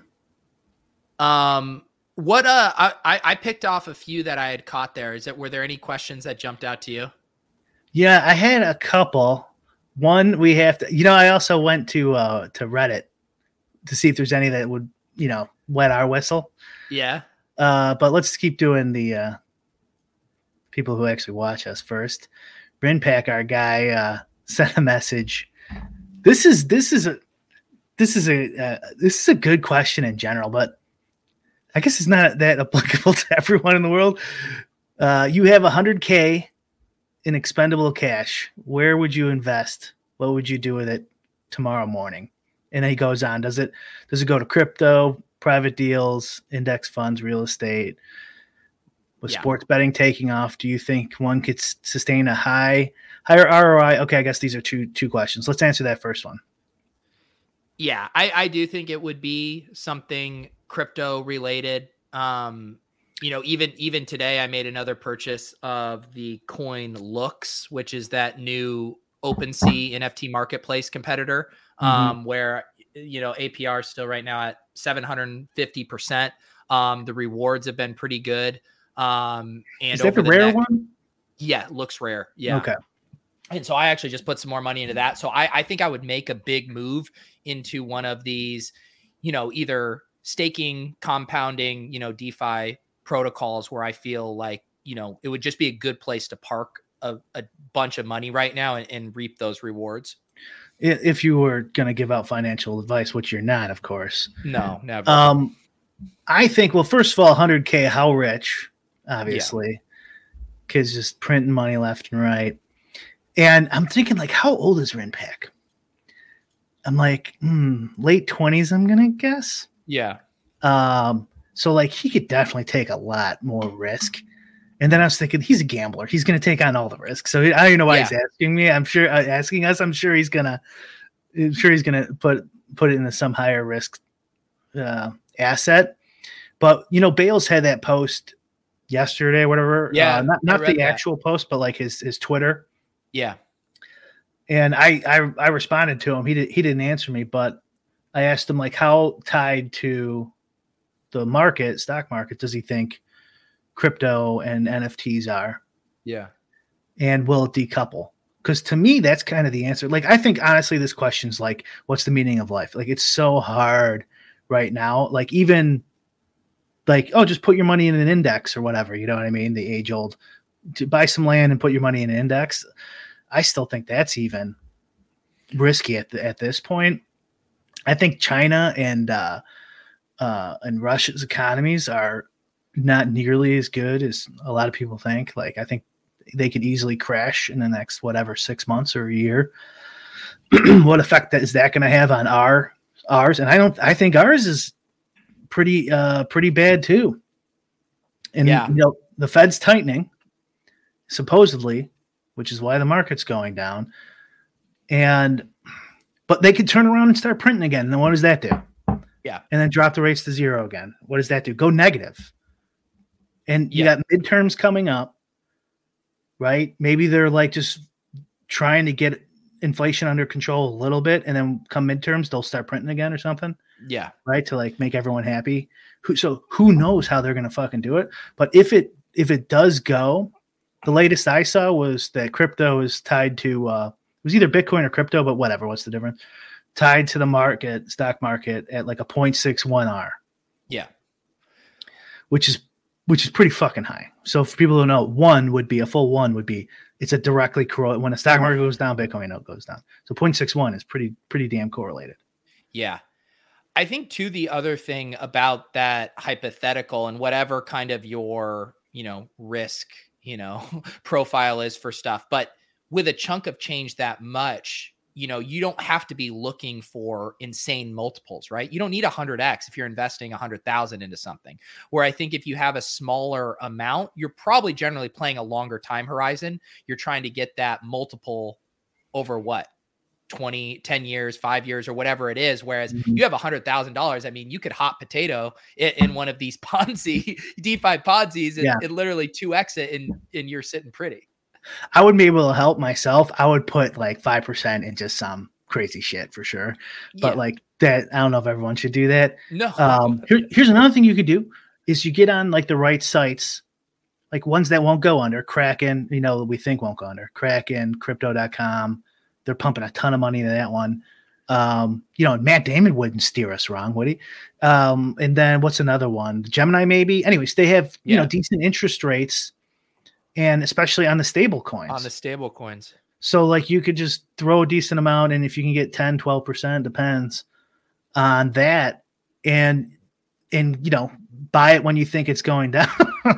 Um, what, uh, I, I I picked off a few that I had caught there. Is it, were there any questions that jumped out to you? Yeah, I had a couple. One, we have to, you know, I also went to, uh, to Reddit to see if there's any that would, you know, wet our whistle. Yeah. Uh, but let's keep doing the, uh, people who actually watch us first. Brinpack, our guy, uh, sent a message. This is this is a this is a uh, this is a good question in general, but I guess it's not that applicable to everyone in the world. Uh, you have one hundred K in expendable cash. Where would you invest? What would you do with it tomorrow morning? And then he goes on. Does it does it go to crypto, private deals, index funds, real estate? With Yeah. sports betting taking off, do you think one could s- sustain a high higher R O I? Okay, I guess these are two two questions. Let's answer that first one. Yeah, I, I do think it would be something crypto related. Um, you know, even even today, I made another purchase of the coin Looks, which is that new OpenSea N F T marketplace competitor, um, Mhm. where you know A P R is still right now at seven hundred fifty percent. Um, the rewards have been pretty good. Um, and Is that over the the rare next, one? yeah, Looks rare. Yeah. Okay. And so I actually just put some more money into that. So I, I think I would make a big move into one of these, you know, either staking, compounding, you know, DeFi protocols where I feel like, you know, it would just be a good place to park a, a bunch of money right now and, and reap those rewards. I- If you were going to give out financial advice, which you're not, of course. No, never. Um, I think, well, first of all, one hundred K, how rich, obviously. Kids just printing money left and right. And I'm thinking, like, how old is Rinpack? I'm like, hmm, late twenties, I'm going to guess. Yeah. Um, so, like, he could definitely take a lot more risk. And then I was thinking, he's a gambler. He's going to take on all the risk. So I don't even know why Yeah. he's asking me. I'm sure uh, asking us. I'm sure he's gonna. I'm sure he's gonna put put it into some higher risk uh, asset. But you know, Bales had that post yesterday, whatever. Yeah, uh, not I not read the that. actual post, but like his his Twitter. Yeah. And I I, I responded to him. He did he didn't answer me, but I asked him like how tied to the market, stock market, does he think crypto and N F Ts are? Yeah. And will it decouple? Because to me, that's kind of the answer. Like, I think honestly, this question's like, what's the meaning of life? Like, it's so hard right now. Like, even like, oh, just put your money in an index or whatever. You know what I mean? The age old to buy some land and put your money in an index. I still think that's even risky at the, at this point. I think China and uh, uh, and Russia's economies are not nearly as good as a lot of people think. Like, I think they could easily crash in the next whatever six months or a year. What effect that is that going to have on our ours? And I don't. I think ours is pretty uh, pretty bad too. And Yeah. you know, the Fed's tightening supposedly, which is why the market's going down. And but they could turn around and start printing again. And then what does that do? Yeah. And then drop the rates to zero again. What does that do? Go negative. And you Yeah. got midterms coming up, right? Maybe they're like just trying to get inflation under control a little bit, and then come midterms, they'll start printing again or something, Yeah. right? To like make everyone happy. Who, so who knows how they're going to fucking do it? But if it if it does go, the latest I saw was that crypto is tied to uh, it was either Bitcoin or crypto, but whatever. What's the difference? Tied to the market, stock market at like a zero point six one R, Yeah. which is which is pretty fucking high. So for people who know, one would be a full one would be it's a directly correlate. When the stock market goes down, Bitcoin goes down. So zero point six one is pretty pretty damn correlated. Yeah. I think too, the other thing about that hypothetical and whatever kind of your, you know, risk, you know, profile is for stuff, but with a chunk of change that much, you know, you don't have to be looking for insane multiples, right? You don't need a hundred X if you're investing a hundred thousand into something. Where I think if you have a smaller amount, you're probably generally playing a longer time horizon. You're trying to get that multiple over what? twenty, ten years, five years, or whatever it is. Whereas Mhm. you have a hundred thousand dollars. I mean, you could hot potato in, in one of these Ponzi, DeFi Ponzi's, and, Yeah. and literally two X it, and, and you're sitting pretty. I would be able to help myself. I would put like five percent in just some crazy shit for sure. But Yeah. like that, I don't know if everyone should do that. No. Um, here, here's another thing you could do is you get on like the right sites, like ones that won't go under. Kraken, you know, we think won't go under. Kraken, crypto dot com. They're pumping a ton of money into that one. Um, you know, Matt Damon wouldn't steer us wrong, would he? Um, and then what's another one? Gemini, maybe. Anyways, they have, you Yeah. know, decent interest rates, and especially on the stable coins. On the stable coins. So like you could just throw a decent amount, and if you can get ten, twelve percent, depends on that. And, and, you know, buy it when you think it's going down.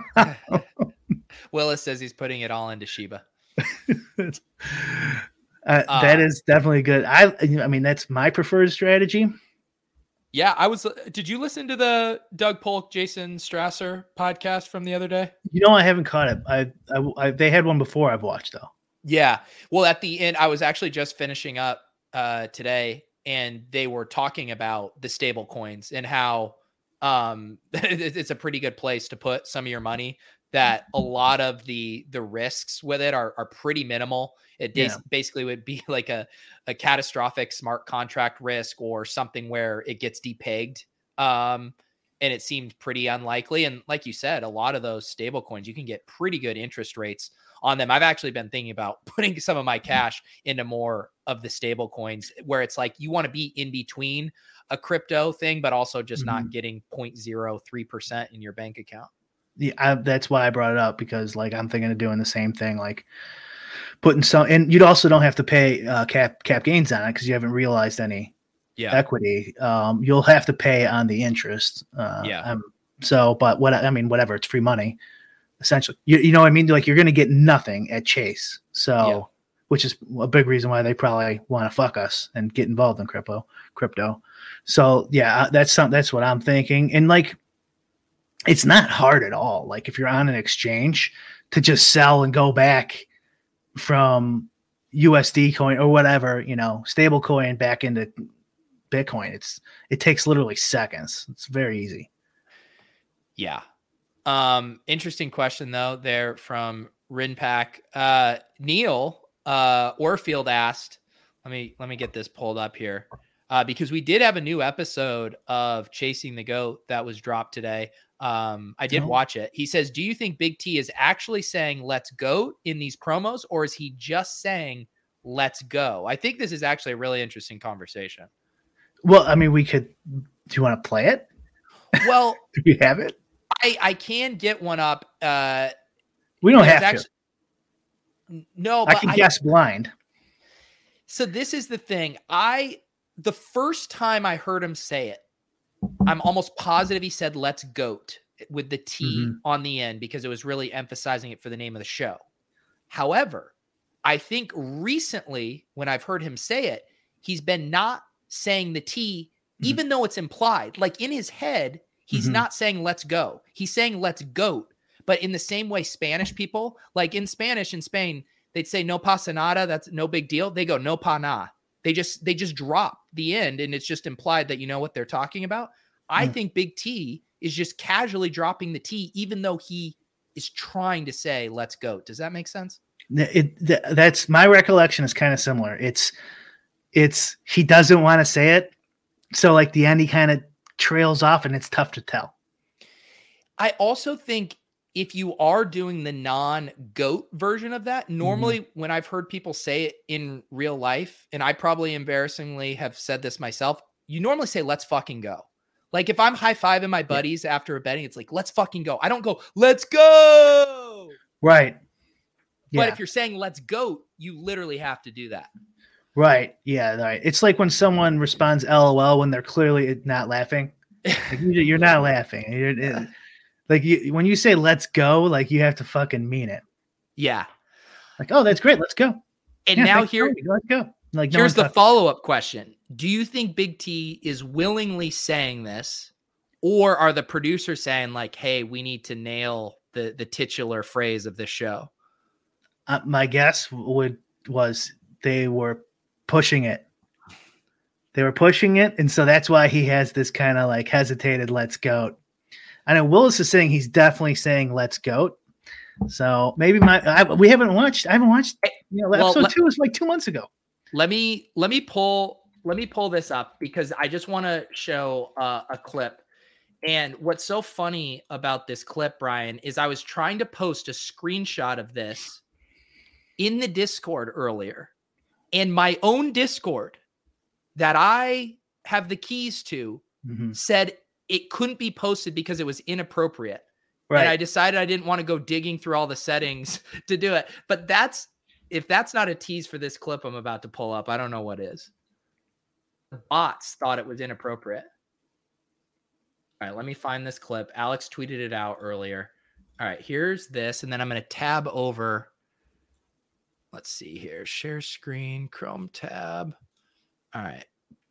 Willis says he's putting it all into Shiba. uh, that Uh, is definitely good. I, I mean, that's my preferred strategy. Yeah, I was. Did you listen to the Doug Polk, Jason Strasser podcast from the other day? You know, I haven't caught it. I, I, I they had one before I've watched though. Yeah. Well, at the end, I was actually just finishing up uh, today, and they were talking about the stable coins and how um, it's a pretty good place to put some of your money, that a lot of the the risks with it are, are pretty minimal. It yeah. basically would be like a, a catastrophic smart contract risk or something where it gets depegged. Um, and it seemed pretty unlikely. And like you said, a lot of those stable coins, you can get pretty good interest rates on them. I've actually been thinking about putting some of my cash into more of the stable coins, where it's like you want to be in between a crypto thing, but also just mm-hmm. not getting zero point zero three percent in your bank account. Yeah, I, that's why I brought it up, because like I'm thinking of doing the same thing, like putting some, and you'd also don't have to pay uh, cap cap gains on it because you haven't realized any yeah. equity. Um, you'll have to pay on the interest. Uh, yeah. Um, so, but what I mean, whatever, it's free money, essentially. You, you know what I mean? Like you're going to get nothing at Chase. So, yeah. which is a big reason why they probably want to fuck us and get involved in crypto. Crypto. So yeah, that's something. That's what I'm thinking. And like, it's not hard at all. Like if you're on an exchange to just sell and go back from U S D coin or whatever, you know, stable coin back into Bitcoin. It's, it takes literally seconds. It's very easy. Yeah. Um, interesting question though, there from Rinpack. Uh, Neil, uh, Orfield asked, let me, let me get this pulled up here. Uh, because we did have a new episode of Chasing the Goat that was dropped today. Um, I did oh. watch it. He says, do you think Big T is actually saying let's go in these promos, or is he just saying let's go? I think this is actually a really interesting conversation. Well, I mean, we could, do you want to play it? Well, do you have it? I, I can get one up. Uh, we don't have actually, to. No, I but can I, guess blind. So this is the thing. I, the first time I heard him say it, I'm almost positive he said let's goat with the T mm-hmm. on the end, because it was really emphasizing it for the name of the show. However, I think recently when I've heard him say it, he's been not saying the T, mm-hmm. even though it's implied. Like in his head, he's mm-hmm. not saying let's go. He's saying let's goat. But in the same way, Spanish people, like in Spanish in Spain, they'd say no pasa nada. That's no big deal. They go no pa na. They just they just drop the end, and it's just implied that you know what they're talking about. I mm. think Big T is just casually dropping the T, even though he is trying to say let's go. Does that make sense? It, it that's my recollection is kind of similar. It's it's he doesn't want to say it, so like the end he kind of trails off, and it's tough to tell. I also think if you are doing the non-goat version of that, normally mm-hmm. when I've heard people say it in real life, and I probably embarrassingly have said this myself, you normally say, let's fucking go. Like if I'm high-fiving my buddies yeah. after a betting, it's like, let's fucking go. I don't go, let's go. Right. Yeah. But if you're saying let's go, you literally have to do that. Right. Yeah. Right. It's like when someone responds L O L when they're clearly not laughing. Like you're not laughing. You're, it, Like you, when you say "let's go," like you have to fucking mean it. Yeah. Like, oh, that's great. Let's go. And yeah, now here, let's go. Like, no here's the follow-up question: do you think Big T is willingly saying this, or are the producers saying like, "Hey, we need to nail the the titular phrase of this show"? Uh, my guess would was they were pushing it. They were pushing it, and so that's why he has this kind of like hesitated "let's go." I know Willis is saying he's definitely saying let's go. So maybe my I, we haven't watched. I haven't watched. You know, well, episode let, two was like two months ago. Let me let me pull let me pull this up because I just want to show uh, a clip. And what's so funny about this clip, Brian, is I was trying to post a screenshot of this in the Discord earlier, and my own Discord that I have the keys to mm-hmm. said it couldn't be posted because it was inappropriate. Right. And I decided I didn't want to go digging through all the settings to do it. But that's, if that's not a tease for this clip I'm about to pull up, I don't know what is. The bots thought it was inappropriate. All right, let me find this clip. Alex tweeted it out earlier. All right, here's this. And then I'm going to tab over. Let's see here. Share screen, Chrome tab. All right.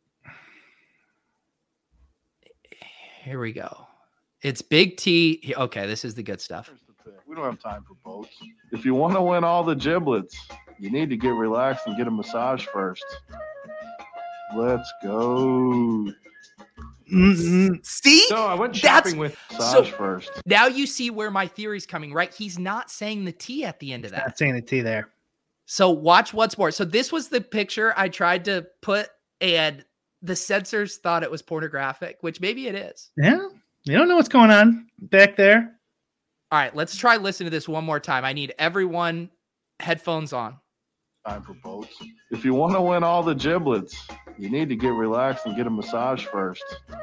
Here we go. It's Big T. Okay, this is the good stuff. Here's the thing. We don't have time for boats. If you want to win all the giblets, you need to get relaxed and get a massage first. Let's go. Mm-mm. See? So I went That's- shopping with so- massage first. Now you see where my theory's coming, right? He's not saying the T at the end of that. Not saying the T there. So watch what's more. So this was the picture I tried to put, and the censors thought it was pornographic, which maybe it is. Yeah. You don't know what's going on back there. All right, let's try listen to this one more time. I need everyone headphones on. Time for boats. If you want to win all the giblets, you need to get relaxed and get a massage first.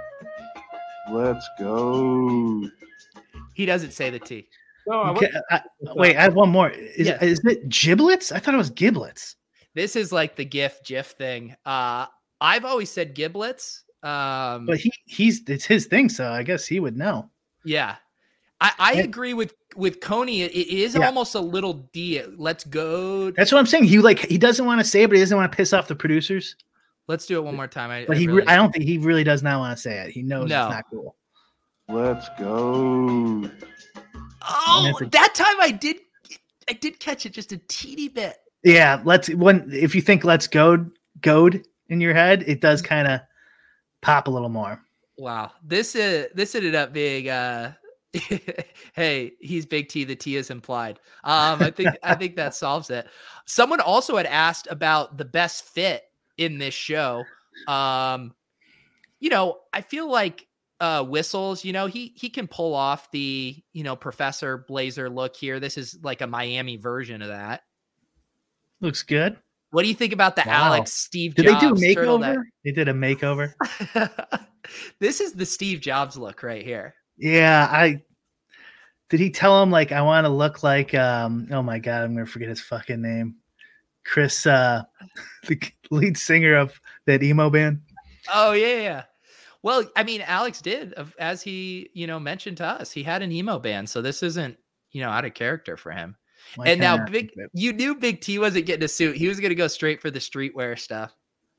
Let's go. He doesn't say the T. So I Okay, went, I- wait, I have one more. Is, Yeah. is it giblets? I thought it was giblets. This is like the GIF GIF thing. Uh, I've always said giblets. Um, But he he's it's his thing, so I guess he would know. yeah, I, I Yeah. agree with with Coney. It, it is Yeah. almost a little D. Let's go. That's what I'm saying. He like he doesn't want to say it, but he doesn't want to piss off the producers. Let's do it one more time. I, But I he really- re- I don't think he really does not want to say it. He knows No. it's not cool. let's go. Oh, That's a- that time I did. I did catch it just a teeny bit. Yeah, let's when if you think let's go goad in your head, it does kind of pop a little more. Wow, this is this ended up being. uh Hey, he's Big T. The T is implied. Um, I think I think that solves it. Someone also had asked about the best fit in this show. Um, you know, I feel like uh Whistles, you know, he he can pull off the, you know, Professor Blazer look here. This is like a Miami version of that. Looks good. What do you think about the Wow. Alex Steve Did Jobs they do a turtleneck? makeover? They did a makeover. This is the Steve Jobs look right here. Yeah, I did he tell him like I want to look like um oh my god, I'm gonna forget his fucking name. Chris uh the lead singer of that emo band. Oh yeah, yeah. Well, I mean, Alex did, of- as he, you know, mentioned to us, he had an emo band, so this isn't, you know, out of character for him. Why and now, can't I Big, think of it? you knew Big T wasn't getting a suit; he was going to go straight for the streetwear stuff.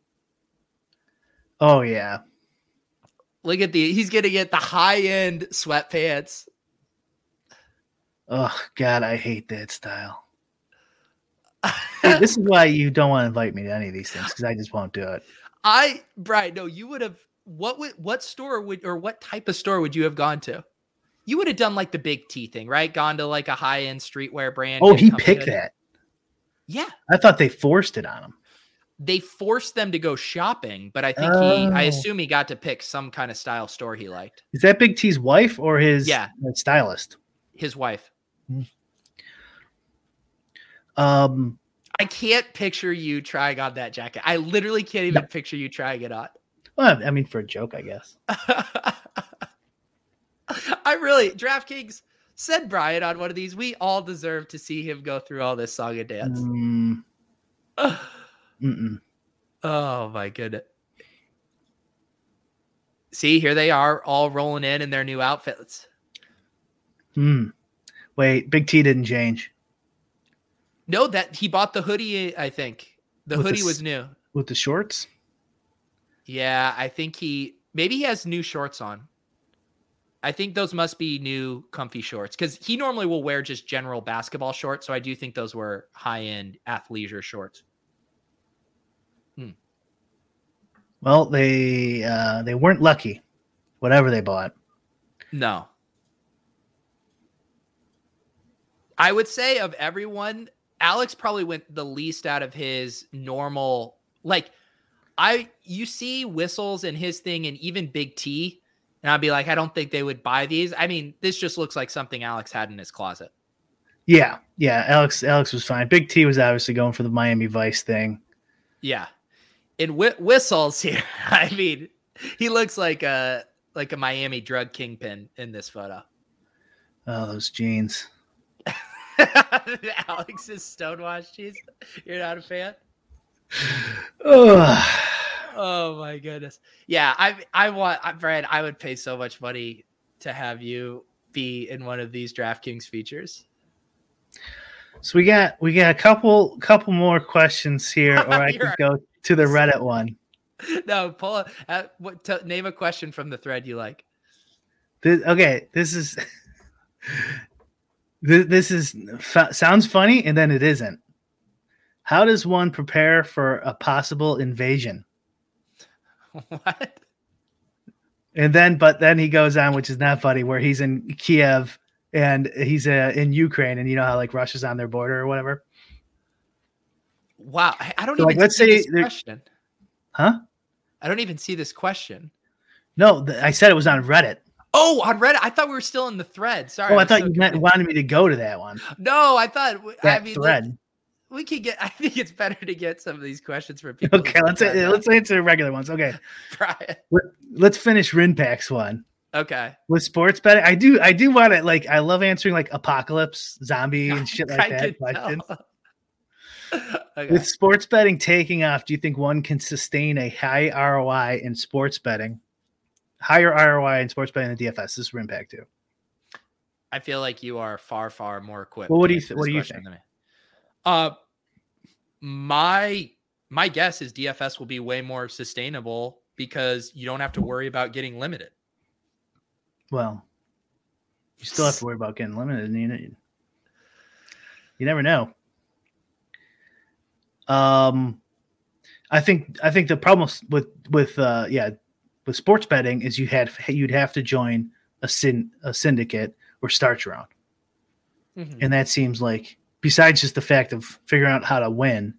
Oh yeah. Look at the, he's going to get the high end sweatpants. Oh god, I hate that style. Dude, this is why you don't want to invite me to any of these things because I just won't do it. I, Brian, no, you would have. What would what store would or what type of store would you have gone to? You would have done like the Big T thing, right? Gone to like a high end streetwear brand. Oh, get a he company picked hoodie. that. Yeah, I thought they forced it on him. they forced them to go shopping, but I think he, I Oh. assume he got to pick some kind of style store he liked. Is that Big T's wife or his Yeah. uh, stylist? His wife. Um, I can't picture you trying on that jacket. I literally can't even picture you trying it on. well, I mean, for a joke, I guess. I really, DraftKings, send Brian on one of these. We all deserve to see him go through all this song and dance. Mm, mm-mm. Oh my goodness. See, here they are all rolling in in their new outfits. Hmm. Wait, Big T didn't change No, that he bought the hoodie, I think. The With the hoodie s- was new. with the shorts. Yeah, I think he maybe he has new shorts on. I think those must be new comfy shorts because he normally will wear just general basketball shorts. So I do think those were high end athleisure shorts. Well, they uh, they weren't lucky, whatever they bought. No. I would say of everyone, Alex probably went the least out of his normal. Like, I you see Whistles and his thing and even Big T, and I'd be like, I don't think they would buy these. I mean, this just looks like something Alex had in his closet. Yeah, yeah. Alex Alex was fine. Big T was obviously going for the Miami Vice thing. Yeah. And Wh- Whistles here, I mean, he looks like a like a Miami drug kingpin in this photo. Oh, those jeans. Alex's stonewashed jeans. You're not a fan? Ugh. Oh my goodness. Yeah, I I want I Brad, I would pay so much money to have you be in one of these DraftKings features. So we got we got a couple couple more questions here, or I You're could right. go to the Reddit one. No, pull a, uh, what t- name a question from the thread you like. This, okay, this is this, this is f- sounds funny, and then it isn't. How does one prepare for a possible invasion? What? And then, but then he goes on, which is not funny, where he's in Kiev and he's uh, in Ukraine, and you know how like Russia's on their border or whatever. Wow, I, I don't So, even like, let's see say this there- question. Huh? I don't even see this question. No, th- I said it was on Reddit. Oh, on Reddit. I thought we were still in the thread. Sorry. Oh, I I'm thought so you meant, confused. wanted me to go to that one. No, I thought. That I mean, thread. like, we could get. I think it's better to get some of these questions from people. Okay, let's let's answer regular ones. Okay, Brian. Let, let's finish Rinpack's one. Okay. With sports betting, I do I do want to like I love answering like apocalypse, zombie, and shit like I that could questions. tell. Okay. With sports betting taking off, do you think one can sustain a high R O I in sports betting? Higher R O I in sports betting than D F S. This is Rinpack too. I feel like you are far, far more equipped. Well, what do to you th- answer what this do you question think? than me. Uh, my my guess is D F S will be way more sustainable because you don't have to worry about getting limited. Well, you still have to worry about getting limited. And you, you never know. Um, I think I think the problem with with uh, yeah with sports betting is you had you'd have to join a syn a syndicate or start your own, Mhm. and that seems like besides just the fact of figuring out how to win,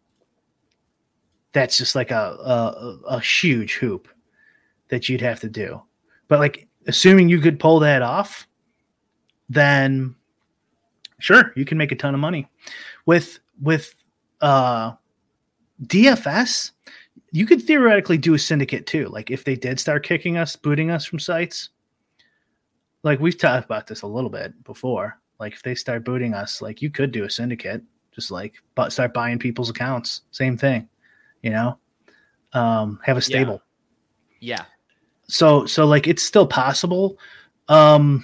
that's just like a a, a huge hoop that you'd have to do. But like assuming you could pull that off, then sure, you can make a ton of money. With with uh, D F S, you could theoretically do a syndicate too. Like if they did start kicking us, booting us from sites, like we've talked about this a little bit before. Like if they start booting us, like you could do a syndicate, just like but start buying people's accounts. Same thing, you know. Um, have a stable. Yeah. So so like it's still possible. Um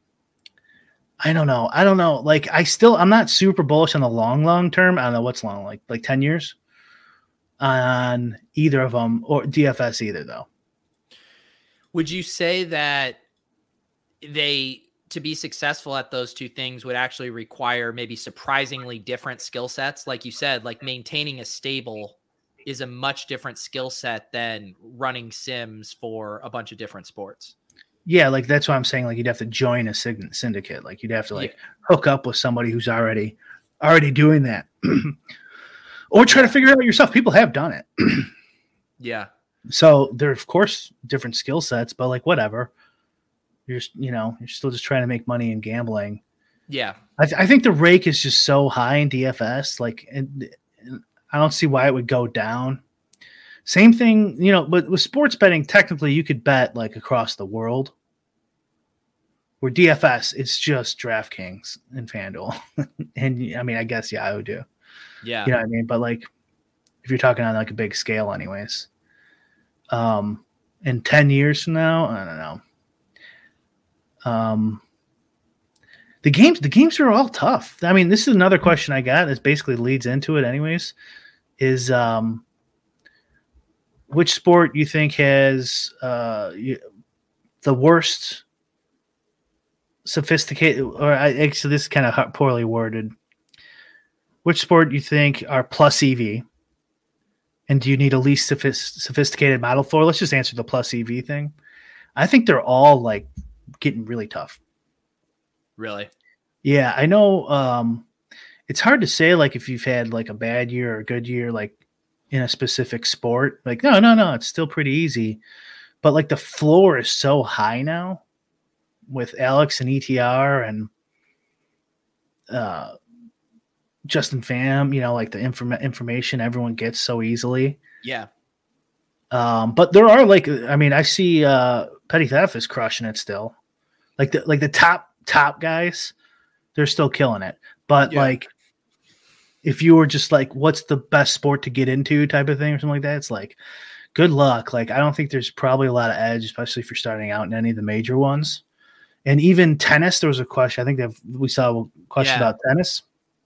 I don't know. I don't know. Like I still I'm not super bullish on the long long term. I don't know what's long, like like ten years on either of them or D F S either though. Would you say that they to be successful at those two things would actually require maybe surprisingly different skill sets? Like you said, like maintaining a stable is a much different skill set than running sims for a bunch of different sports. Yeah, like that's what I'm saying. Like you'd have to join a sig- syndicate. Like you'd have to like Yeah. hook up with somebody who's already already doing that, or try to figure it out yourself. People have done it, Yeah. so they're of course different skill sets. But like whatever, you're just, you know you're still just trying to make money in gambling. Yeah. I, th- I think the rake is just so high in D F S. Like, and, and I don't see why it would go down. Same thing, you know, but with sports betting, technically you could bet like across the world. Where D F S, it's just DraftKings and FanDuel. And I mean, I guess Yahoo do. Yeah. You know what I mean? But like, if you're talking on like a big scale, anyways. Um, in ten years from now, I don't know. Um, the games, the games are all tough. I mean, this is another question I got. This basically leads into it, anyways. Is um, which sport you think has uh you, the worst sophisticated? Or I actually, this is kind of poorly worded. Which sport you think are plus E V? And do you need a least sophist- sophisticated model for? Let's just answer the plus E V thing. I think they're all like getting really tough. Really? Yeah, I know. Um, it's hard to say like if you've had like a bad year or a good year, like in a specific sport. Like, no, no, no, it's still pretty easy. But like the floor is so high now with Alex and E T R and uh, Justin Pham, you know, like the inform- information everyone gets so easily. Yeah. Um, but there are like, I mean, I see uh, Petty Theft is crushing it still. Like the like the top top guys, they're still killing it. But Yeah. like, if you were just like, what's the best sport to get into, type of thing or something like that, it's like, good luck. Like, I don't think there's probably a lot of edge, especially if you're starting out in any of the major ones. And even tennis, there was a question. I think that we saw a question Yeah. about tennis.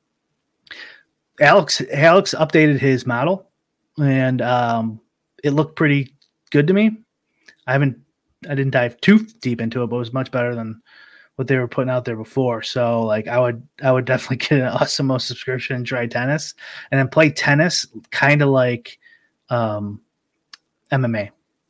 Alex Alex updated his model, and um, it looked pretty good to me. I haven't, I didn't dive too deep into it, but it was much better than what they were putting out there before. So, like, I would, I would definitely get an Awesemo subscription and try tennis, and then play tennis, kind of like um, M M A.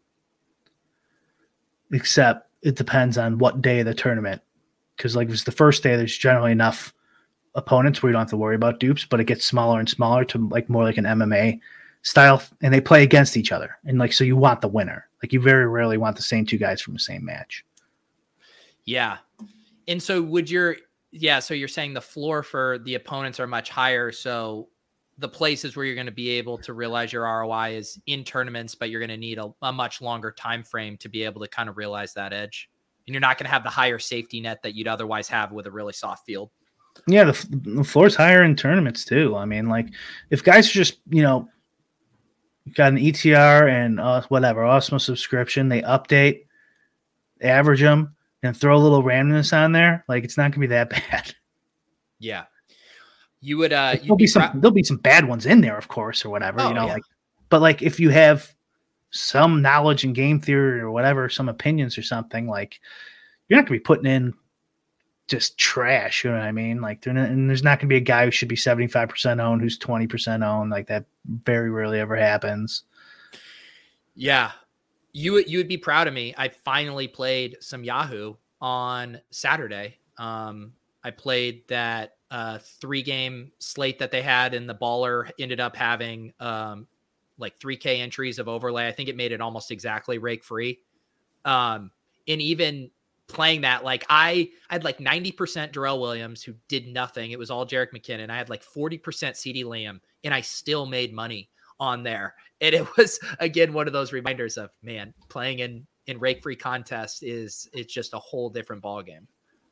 except it depends on what day of the tournament. Because like if it's the first day, there's generally enough opponents where you don't have to worry about dupes, but it gets smaller and smaller to like more like an M M A style, and they play against each other. And like so you want the winner. Like you very rarely want the same two guys from the same match. Yeah. And so would your yeah, so you're saying the floor for the opponents are much higher. So the places where you're going to be able to realize your R O I is in tournaments, but you're going to need a, a much longer time frame to be able to kind of realize that edge. And you're not going to have the higher safety net that you'd otherwise have with a really soft field. Yeah, the, the floor's higher in tournaments too. I mean, like if guys are just, you know, got an E T R and uh, whatever, Osmo subscription, they update, average them, and throw a little randomness on there, like it's not going to be that bad. Yeah. You would, uh, there'll be, be some, pra- there'll be some bad ones in there, of course, or whatever, oh, you know, yeah. like, but like if you have some knowledge in game theory or whatever, some opinions or something, like you're not going to be putting in just trash. You know what I mean? Like, not, and there's not going to be a guy who should be seventy-five percent owned who's twenty percent owned. Like that very rarely ever happens. Yeah. You would, you would be proud of me. I finally played some Yahoo on Saturday. Um, I played that uh, three game slate that they had, and the baller ended up having um, like three K entries of overlay. I think it made it almost exactly rake free. Um, and even playing that, like I, I had like ninety percent Darrell Williams who did nothing. It was all Jerick McKinnon. I had like forty percent CeeDee Lamb, and I still made money on there. And it was, again, one of those reminders of, man, playing in, in rake free contest is, it's just a whole different ball game.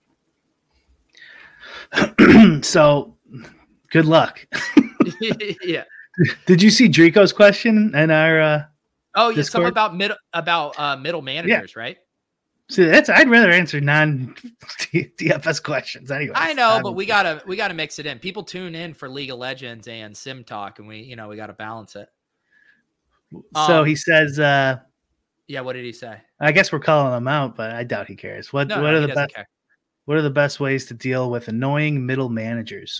So good luck. Yeah. Did you see Drico's question in our uh oh yeah Discord? Something about middle about uh middle managers, yeah. Right? See, that's I'd rather answer non D F S questions anyway. I know, but we gotta we gotta mix it in. People tune in for League of Legends and Sim Talk, and we you know we gotta balance it. So um, he says uh yeah, what did he say? I guess we're calling him out, but I doubt he cares. What no, what no, are the best care. What are the best ways to deal with annoying middle managers?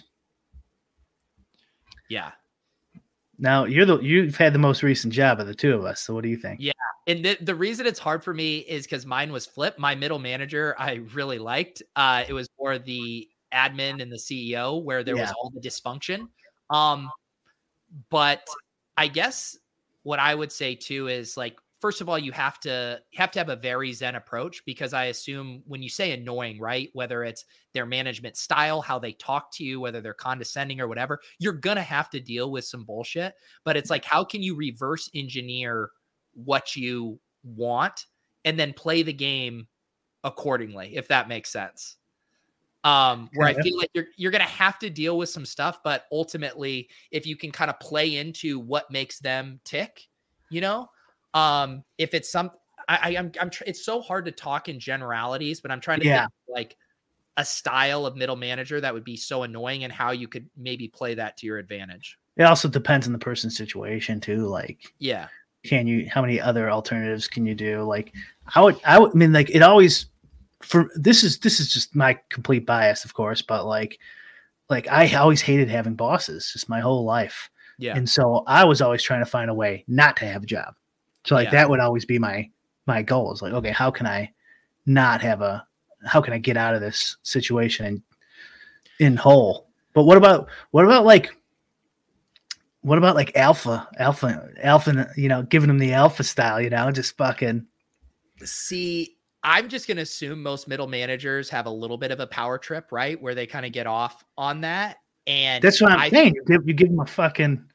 Yeah. Now you're the you've had the most recent job of the two of us. So what do you think? Yeah. And the, the reason it's hard for me is because mine was flip. My middle manager, I really liked. Uh, it was more the admin and the C E O where there yeah. was all the dysfunction. Um, but I guess what I would say too is like, first of all, you have to you have to have a very zen approach, because I assume when you say annoying, right, whether it's their management style, how they talk to you, whether they're condescending or whatever, you're going to have to deal with some bullshit. But it's like, how can you reverse engineer what you want and then play the game accordingly, if that makes sense? Um, where yeah. I feel like you're you're going to have to deal with some stuff, but ultimately, if you can kind of play into what makes them tick, you know, Um, if it's some, I, I I'm, I'm, tr- it's so hard to talk in generalities, but I'm trying to yeah. think like a style of middle manager that would be so annoying and how you could maybe play that to your advantage. It also depends on the person's situation too. Like, yeah, can you, how many other alternatives can you do? Like, I would, I would, I mean, like it always, for this is, this is just my complete bias, of course, but like, like I always hated having bosses just my whole life. Yeah. And so I was always trying to find a way not to have a job. So like yeah. that would always be my my goal. Is like, okay, how can I not have a how can I get out of this situation and in whole? But what about what about like what about like alpha, alpha, alpha, you know, giving them the alpha style, you know, just fucking see, I'm just gonna assume most middle managers have a little bit of a power trip, right? Where they kind of get off on that. And that's what I'm I, saying. You give, you give them a fucking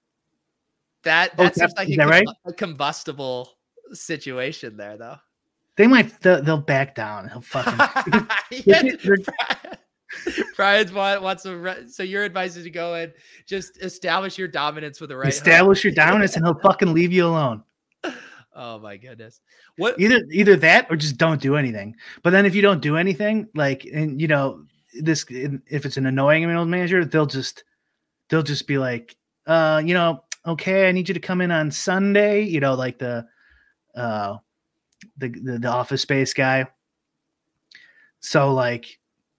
That that oh, seems like a, that right? a combustible situation there, though. They might they'll, they'll back down. He'll fucking. yeah, Brian's want wants to. So your advice is to go and just establish your dominance with the right. Establish hook. your dominance, and he'll fucking leave you alone. Oh my goodness! What either either that or just don't do anything. But then if you don't do anything, like and you know this, if it's an annoying middle manager, they'll just they'll just be like, uh, you know. Okay, I need you to come in on Sunday, you know, like the uh the the, the Office Space guy. So like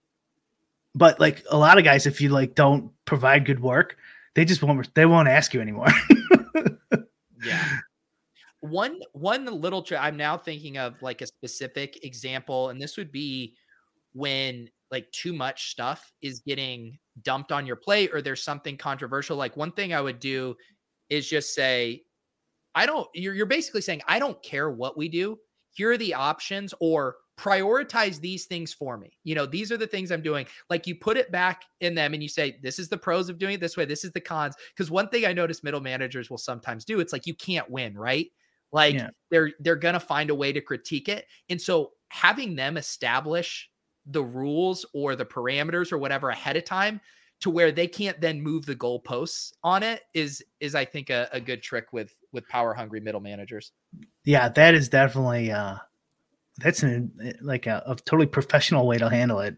but like a lot of guys, if you like don't provide good work, they just won't they won't ask you anymore. Yeah. One one little trick I'm now thinking of, like a specific example, and this would be when like too much stuff is getting dumped on your plate or there's something controversial. Like one thing I would do is just say, I don't, you're, you're basically saying, I don't care what we do. Here are the options, or prioritize these things for me. You know, these are the things I'm doing. Like you put it back in them and you say, this is the pros of doing it this way. This is the cons. Because one thing I notice middle managers will sometimes do, it's like, you can't win, right? Like yeah. they're, they're going to find a way to critique it. And so having them establish the rules or the parameters or whatever ahead of time to where they can't then move the goalposts on it is, is I think a, a good trick with, with power hungry middle managers. Yeah, that is definitely, uh, that's an, like a, a totally professional way to handle it.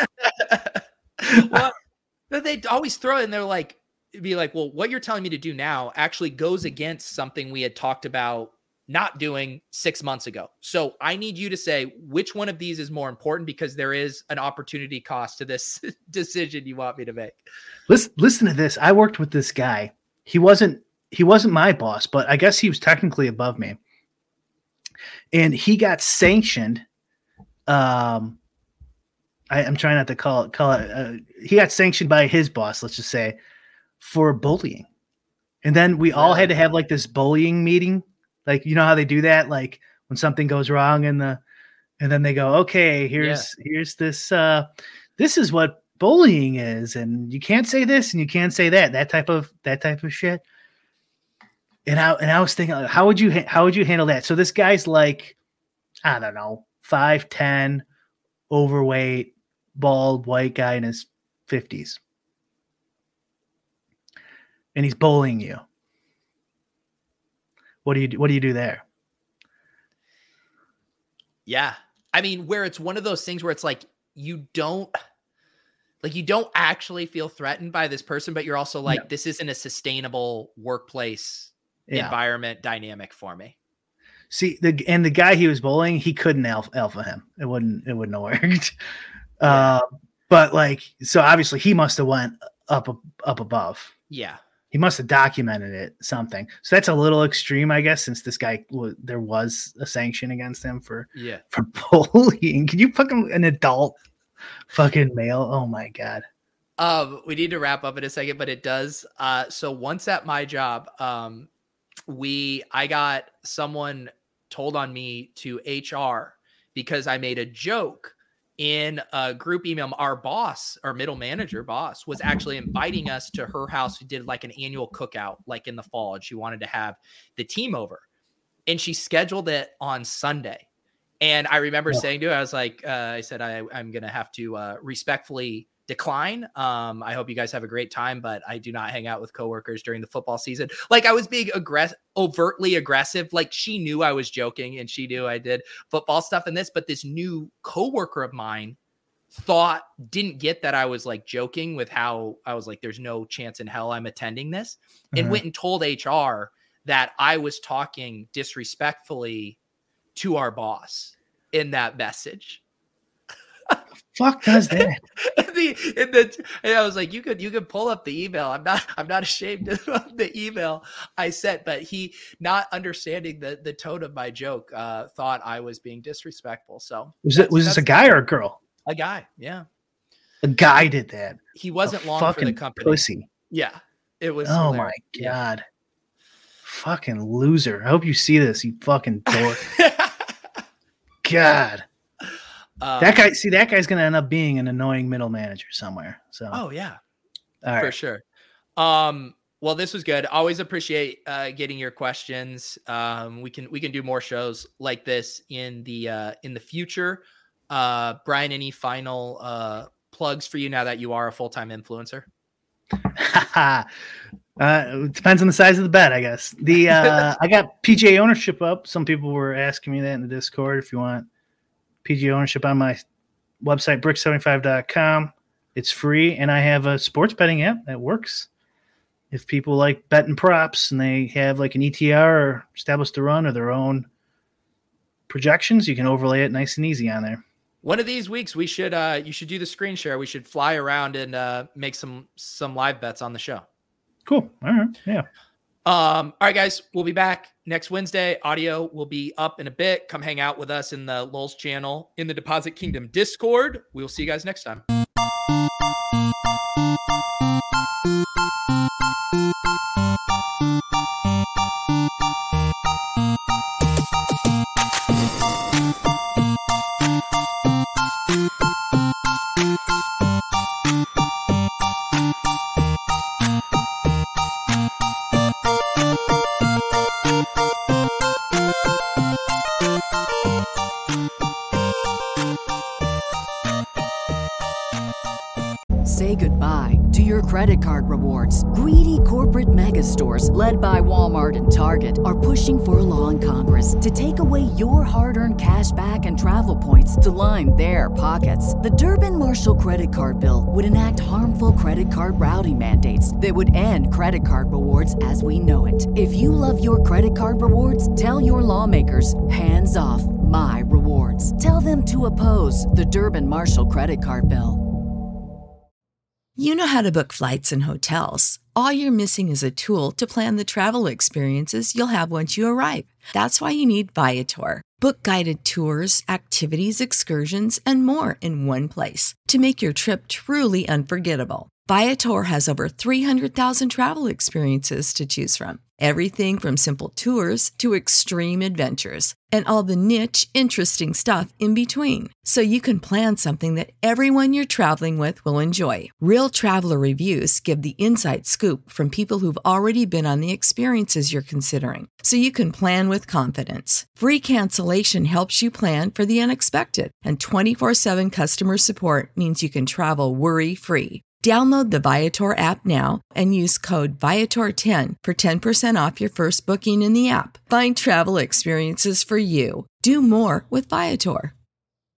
Well, they always throw it and they're like, be like, well, what you're telling me to do now actually goes against something we had talked about not doing six months ago. So I need you to say which one of these is more important, because there is an opportunity cost to this decision you want me to make. Listen, listen to this. I worked with this guy. He wasn't, he wasn't my boss, but I guess he was technically above me. And he got sanctioned. Um, I, I'm trying not to call it, call it, uh, he got sanctioned by his boss, let's just say, for bullying. And then we all had to have like this bullying meeting. Like, you know how they do that? Like when something goes wrong in the, and then they go, okay, here's, yeah. here's this, uh, this is what bullying is. And you can't say this and you can't say that, that type of, that type of shit. And I, and I was thinking, how would you, how would you handle that? So this guy's like, I don't know, five ten, overweight, bald, white guy in his fifties. And he's bullying you. What do you do? What do you do there? Yeah. I mean, where it's one of those things where it's like, you don't like, you don't actually feel threatened by this person, but you're also like, no. This isn't a sustainable workplace yeah. environment dynamic for me. See, the, and the guy he was bullying, he couldn't alpha, alpha him. It wouldn't, it wouldn't have worked. Yeah. Uh, but like, so obviously he must've went up, up above. Yeah. He must have documented it, something. So that's a little extreme, I guess, since this guy, there was a sanction against him for, yeah. for bullying. Can you fucking, an adult fucking male? Oh my God. Um, we need to wrap up in a second, but it does. Uh, so once at my job, um, we, I got someone told on me to H R because I made a joke in a group email. Our boss, our middle manager boss, was actually inviting us to her house. We did like an annual cookout, like in the fall, and she wanted to have the team over, and she scheduled it on Sunday. And I remember yeah. saying to her, I was like, uh, I said, I, I'm going to have to uh, respectfully decline. Um, I hope you guys have a great time, but I do not hang out with coworkers during the football season. Like I was being aggressive, overtly aggressive. Like she knew I was joking and she knew I did football stuff and this, but this new coworker of mine thought, didn't get that I was like joking with how I was like, there's no chance in hell I'm attending this, and mm-hmm. went and told H R that I was talking disrespectfully to our boss in that message. Fuck does that? the, and, the, and I was like, you could, you could pull up the email. I'm not, I'm not ashamed of the email I sent, but he, not understanding the, the tone of my joke, uh, thought I was being disrespectful. So was it, was this a guy or a girl? A guy. Yeah. A guy did that. He wasn't a long for the company. Pussy. Yeah. It was. Oh hilarious. My God. Yeah. Fucking loser. I hope you see this, you fucking dork. God. Um, that guy, see, that guy's going to end up being an annoying middle manager somewhere. So, oh yeah, all right. For sure. Um, well, this was good. Always appreciate uh, getting your questions. Um, we can we can do more shows like this in the uh, in the future. Uh, Brian, any final uh, plugs for you now that you are a full time influencer? uh, it depends on the size of the bet, I guess. The uh, I got P G A ownership up. Some people were asking me that in the Discord. If you want P G A ownership on my website, brick seventy-five dot com. It's free, and I have a sports betting app that works. If people like betting props and they have like an E T R or established the run or their own projections, you can overlay it nice and easy on there. One of these weeks, we should uh, you should do the screen share. We should fly around and uh, make some some live bets on the show. Cool. All right. Yeah. Um, all right, guys, we'll be back next Wednesday. Audio will be up in a bit. Come hang out with us in the Lulz channel in the Deposit Kingdom Discord. We will see you guys next time. Say goodbye to your credit card rewards. Greedy corporate mega stores, led by Walmart and Target, are pushing for a law in Congress to take away your hard-earned cash back and travel points to line their pockets. The Durbin-Marshall credit card bill would enact harmful credit card routing mandates that would end credit card rewards as we know it. If you love your credit card rewards, tell your lawmakers, hands off my rewards. Tell them to oppose the Durbin-Marshall credit card bill. You know how to book flights and hotels. All you're missing is a tool to plan the travel experiences you'll have once you arrive. That's why you need Viator. Book guided tours, activities, excursions, and more in one place to make your trip truly unforgettable. Viator has over three hundred thousand travel experiences to choose from. Everything from simple tours to extreme adventures and all the niche, interesting stuff in between. So you can plan something that everyone you're traveling with will enjoy. Real traveler reviews give the inside scoop from people who've already been on the experiences you're considering. So you can plan with confidence. Free cancellation helps you plan for the unexpected. And twenty-four seven customer support means you can travel worry-free. Download the Viator app now and use code Viator ten for ten percent off your first booking in the app. Find travel experiences for you. Do more with Viator.